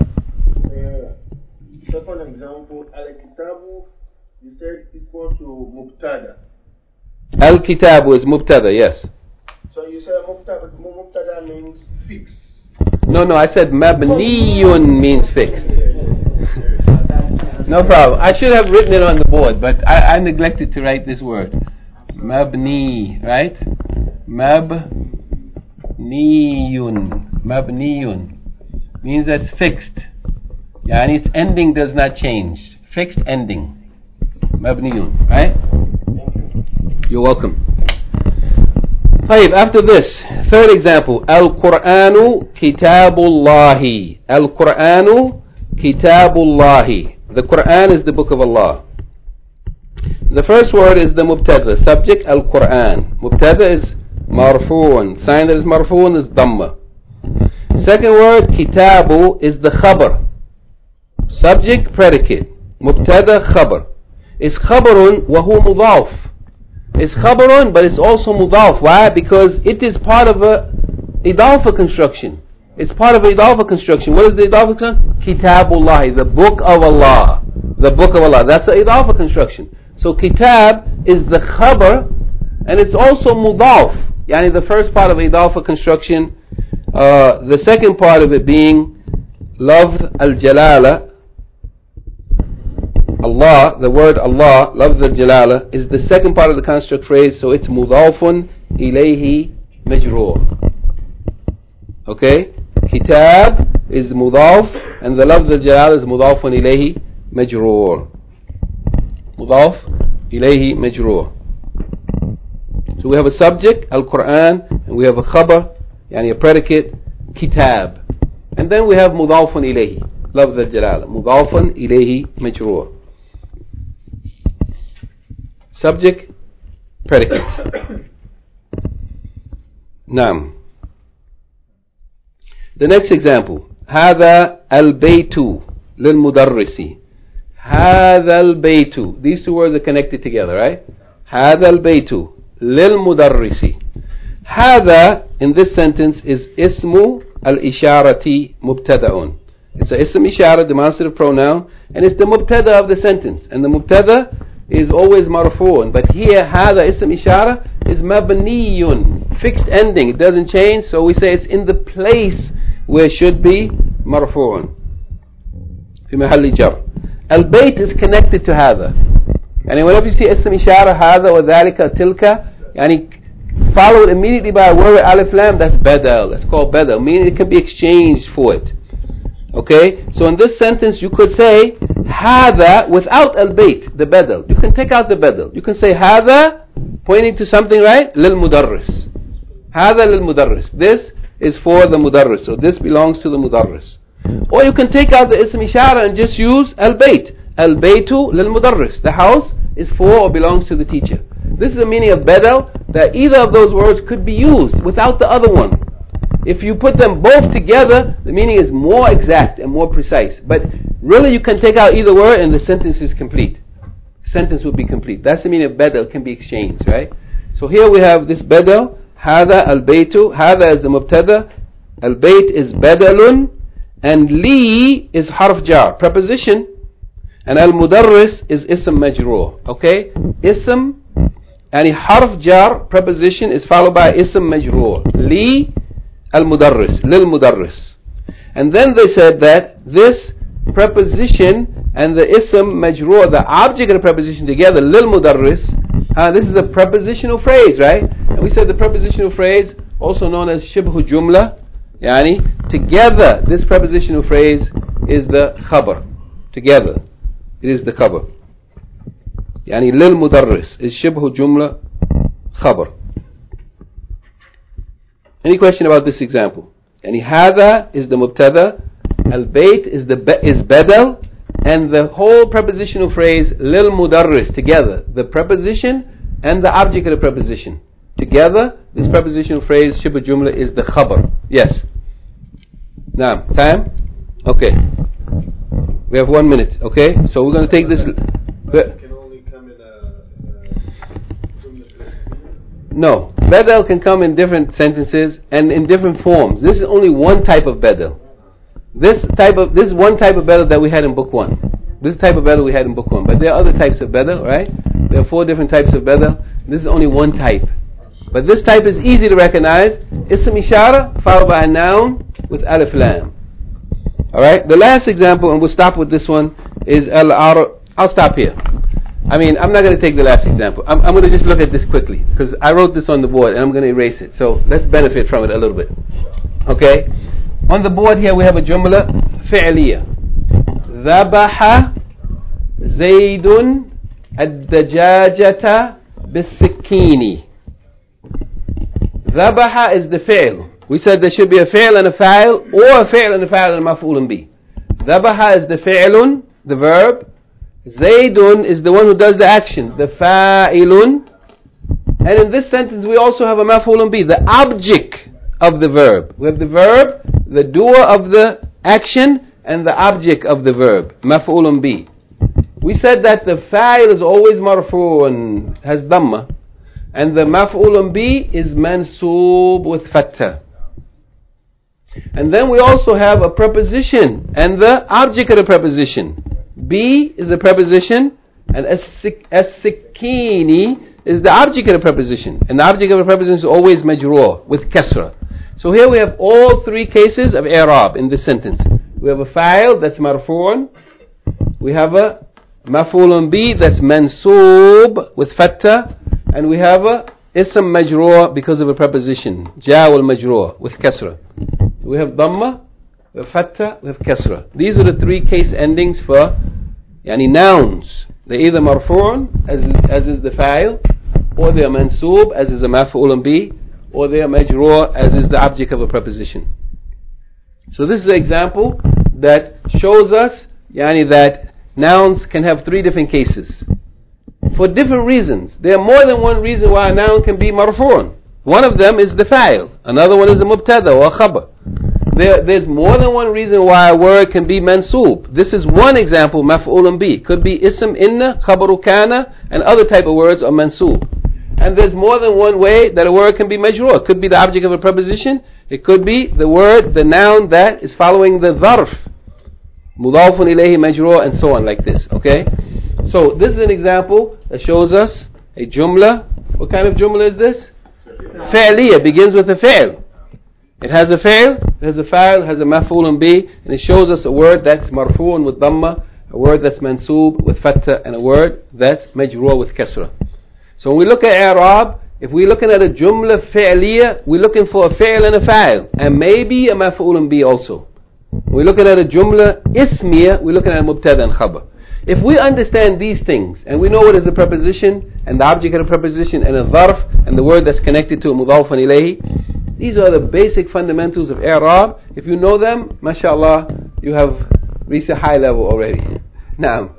Second example, al-kitabu, you said equal to mubtada. Al-kitabu is mubtada, yes. So you said mubtada means fixed. No, I said mabniyun means fixed. No problem. I should have written it on the board, but I neglected to write this word. Mabni, right? Mabniyun means that's fixed. Its ending does not change. Fixed ending. Mabniyun, right? You're welcome. After this, third example, Al-Qur'anu Kitabullahi. Al-Qur'anu Kitabullahi. The Qur'an is the book of Allah. The first word is the mubtada, subject Al-Qur'an. Mubtada is marfu'un. Sign that is marfu'un is dhamma. Second word, kitabu, is the khabar. Subject, predicate. Mubtada, khabar. is khabarun wa huwa mudaf. It's khabarun, but it's also mudaf. Why? Because it is part of a idafa construction. It's part of a idafa construction. What is the idafa construction? Kitabullah, the book of Allah. The book of Allah. That's the idafa construction. So kitab is the khabar, and it's also mudaf. Yani the first part of idafa construction, the second part of it being lafz al-jalala. Allah, the word Allah, lafz al-jalala, is the second part of the construct phrase, so it's mudafun ilayhi majroor. Okay? Kitab is mudaf, and the lafz al-jalala is mudafun ilayhi majroor. Mudaf ilayhi majroor. So we have a subject, al-Quran, and we have a khabar, yani a predicate, kitab. And then we have mudafun ilayhi, lafz al-jalala, mudafun ilayhi majroor. Subject, predicate. Naam. The next example. هذا البيت للمدرس. هذا البيت. These two words are connected together, right? هذا البيت للمدرس. هذا in this sentence is اسم الإشارة مبتدأ. It's a ism ishara, demonstrative pronoun, and it's the mubtada of the sentence. And the mubtada is always marfu'un, but here هذا اسم إشارة is mabniyun, fixed ending, it doesn't change, so we say it's in the place where it should be marfu'un. في محل جر. البيت is connected to هذا. يعني whenever you see اسم إشارة هذا وذلك تلك, يعني followed immediately by a word alif lam, that's badal, that's called badal, meaning it can be exchanged for it. Okay, so in this sentence you could say هذا without al-bayt, the badal. You can take out the badal. You can say هذا, pointing to something, right? للمدرس. هذا للمدرس. This is for the mudarris, so this belongs to the mudarris. Or you can take out the ism ishara and just use al-bayt. Al-baytu lil-mudarris. The house is for or belongs to the teacher. This is the meaning of badal, that either of those words could be used without the other one. If you put them both together, the meaning is more exact and more precise. But really you can take out either word and the sentence is complete. Sentence would be complete. That's the meaning of badal, can be exchanged, right? So here we have this badal, هذا البيت, هذا is the mubtada, البيت is badalun, and li is harf jar, preposition, and al-mudarris is ism majroor. Okay? Ism, and harf jar, preposition is followed by ism majroor. Li al-mudarris, lil-mudarris. And then they said that this preposition and the ism majroor, the object of the preposition together, lil-mudarris, this is a prepositional phrase, right? And we said the prepositional phrase, also known as shibhu jumla, yani, together, this prepositional phrase is the khabar. Together, it is the khabar. Yani, lil-mudarris is shibhu jumla khabar. Any question about this example? Yani, hadha is the mubtada, al-bayt is badal, and the whole prepositional phrase lil mudarris, together, the preposition and the object of the preposition together, this prepositional phrase shibh jumla is the khabar. Yes. Now, time? Okay. We have 1 minute. Okay, so we're going to take this. Can only come in a jumla. No, badal can come in different sentences and in different forms. This is only one type of badal. This is one type of badal that we had in book 1. This type of badal we had in book 1. But there are other types of badal, right? There are 4 different types of badal. This is only one type. But this type is easy to recognize. Ism ishara followed by a noun with alif lam. Alright? The last example, and we'll stop with this one, is I'll stop here. I mean, I'm not going to take the last example. I'm going to just look at this quickly, because I wrote this on the board and I'm going to erase it. So let's benefit from it a little bit. Okay? On the board here we have a jumla fi'liya. ذبح زيد الدجاجة بالسكين. ذبح is the fi'l. We said there should be a fi'l and a fa'il, or a fi'l and a fa'il and a maf'ulun bi. ذبح is the fi'lun, the verb. Zaydun is the one who does the action, the fa'ilun. And in this sentence we also have a maf'ulun bi, the object of the verb. We have the verb, the doer of the action, and the object of the verb, maf'ulun bi. we said that the fa'il is always marfu'un, has dhamma, and the maf'ulun bi is mansoob with fatha. And then we also have a preposition and the object of the preposition. Bi is a preposition, and as-sikini is the object of the preposition, and the object of the preposition is always majroor with kasra. So here we have all three cases of i'rab in this sentence. We have a fa'il that's marfu'un, we have a maf'ulun bi that's mansoob with fatha, and we have a ism majroor because of a preposition, ja wal majroor with kasra. We have dhamma, we have fatha, we have kasra. These are the three case endings for nouns. They're either marfu'un, as is the fa'il, or they are mansoob, as is a maf'ulun bi, or they are majroor, as is the object of a preposition. So this is an example that shows us that nouns can have three different cases for different reasons. There are more than one reason why a noun can be marfu'un. One of them is the fa'il. Another one is the mubtada or khabar. There's more than one reason why a word can be mansoob. This is one example, maf'ulun bi. Could be ism inna, khabaru kana, and other type of words are mansoob. And there's more than one way that a word can be majroor. It could be the object of a preposition. It could be the word, the noun that is following the dharf. Mudafun ilayhi majroor, and so on, like this. Okay? So this is an example that shows us a jumla. What kind of jumla is this? Fi'liya. Begins with a fi'l. It has a fi'l, it has a fa'il, it has a maf'ulun bi, and it shows us a word that's marfu'un with dhamma, a word that's mansoob with fatha, and a word that's majroor with kasra. So when we look at i'rab, if we're looking at a jumla fi'liya, we're looking for a fi'l and a fa'il, and maybe a maf'ulun bi also. When we're looking at a jumla ismiya, we're looking at a mubtada and khabar. If we understand these things, and we know what is a preposition, and the object of the preposition, and a dharf, and the word that's connected to a mudafun ilayhi, these are the basic fundamentals of i'rab. If you know them, mashallah, you have reached a high level already. Now,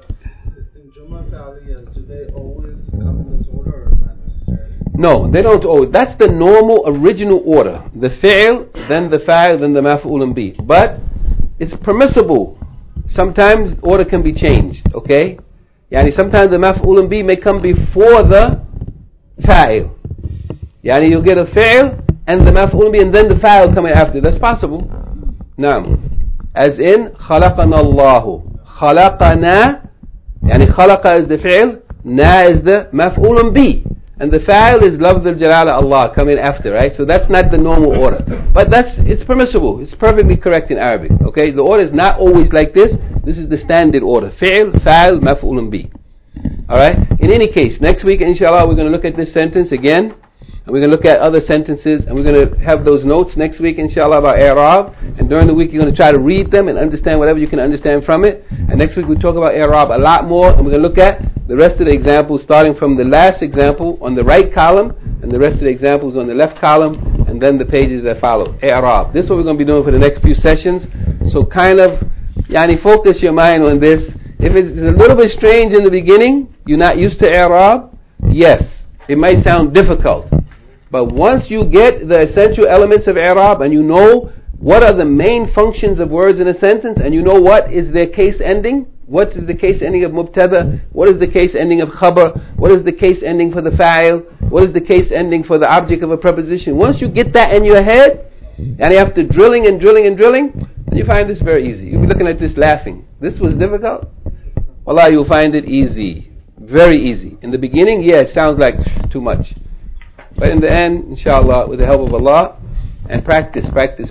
in Jumla Fi'aliyah, do they always come in this order or not necessarily? No, they don't always. That's the normal original order. The fi'l, then the fa'il, then the maf'ulun bi. But it's permissible. Sometimes order can be changed, okay? Sometimes the maf'ulun bi may come before the fa'il. You'll get a fi'l and the maf'ulun bi and then the fa'il coming after. That's possible. Naam. As in, khalaqana Allahu. Khalaqana, khalaqa is the fi'l, na is the maf'ulun bi. And the fa'il is lafz al-jalala Allah coming after, right? So that's not the normal order. But it's permissible. It's perfectly correct in Arabic. Okay? The order is not always like this. This is the standard order. Fi'l, fa'il, maf'ulun bi. Alright? In any case, next week, inshallah, we're going to look at this sentence again. And we're going to look at other sentences. And we're going to have those notes next week, inshallah, about i'rab. And during the week, you're going to try to read them and understand whatever you can understand from it. And next week, we'll talk about i'rab a lot more. And we're going to look at the rest of the examples, starting from the last example on the right column, and the rest of the examples on the left column, and then the pages that follow. i'rab. This is what we're going to be doing for the next few sessions. So kind of, focus your mind on this. If it's a little bit strange in the beginning, you're not used to i'rab, yes, it might sound difficult. But once you get the essential elements of i'rab, and you know what are the main functions of words in a sentence, and you know what is their case ending, what is the case ending of mubtada, what is the case ending of khabar, what is the case ending for the fa'il, what is the case ending for the object of a preposition. Once you get that in your head, and after drilling and drilling and drilling, then you find this very easy. You'll be looking at this laughing. This was difficult? Wallah, you'll find it easy. Very easy. In the beginning, yeah, it sounds like too much. But in the end, inshallah, with the help of Allah, and practice.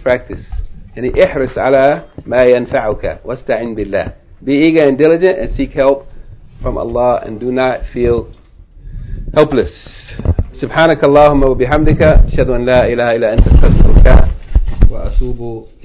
احرص على ما ينفعك واستعن بالله. Be eager and diligent and seek help from Allah and do not feel helpless. سبحانك اللهم وبحمدك أشهد أن لا إله إلا أنت أستغفرك وأتوب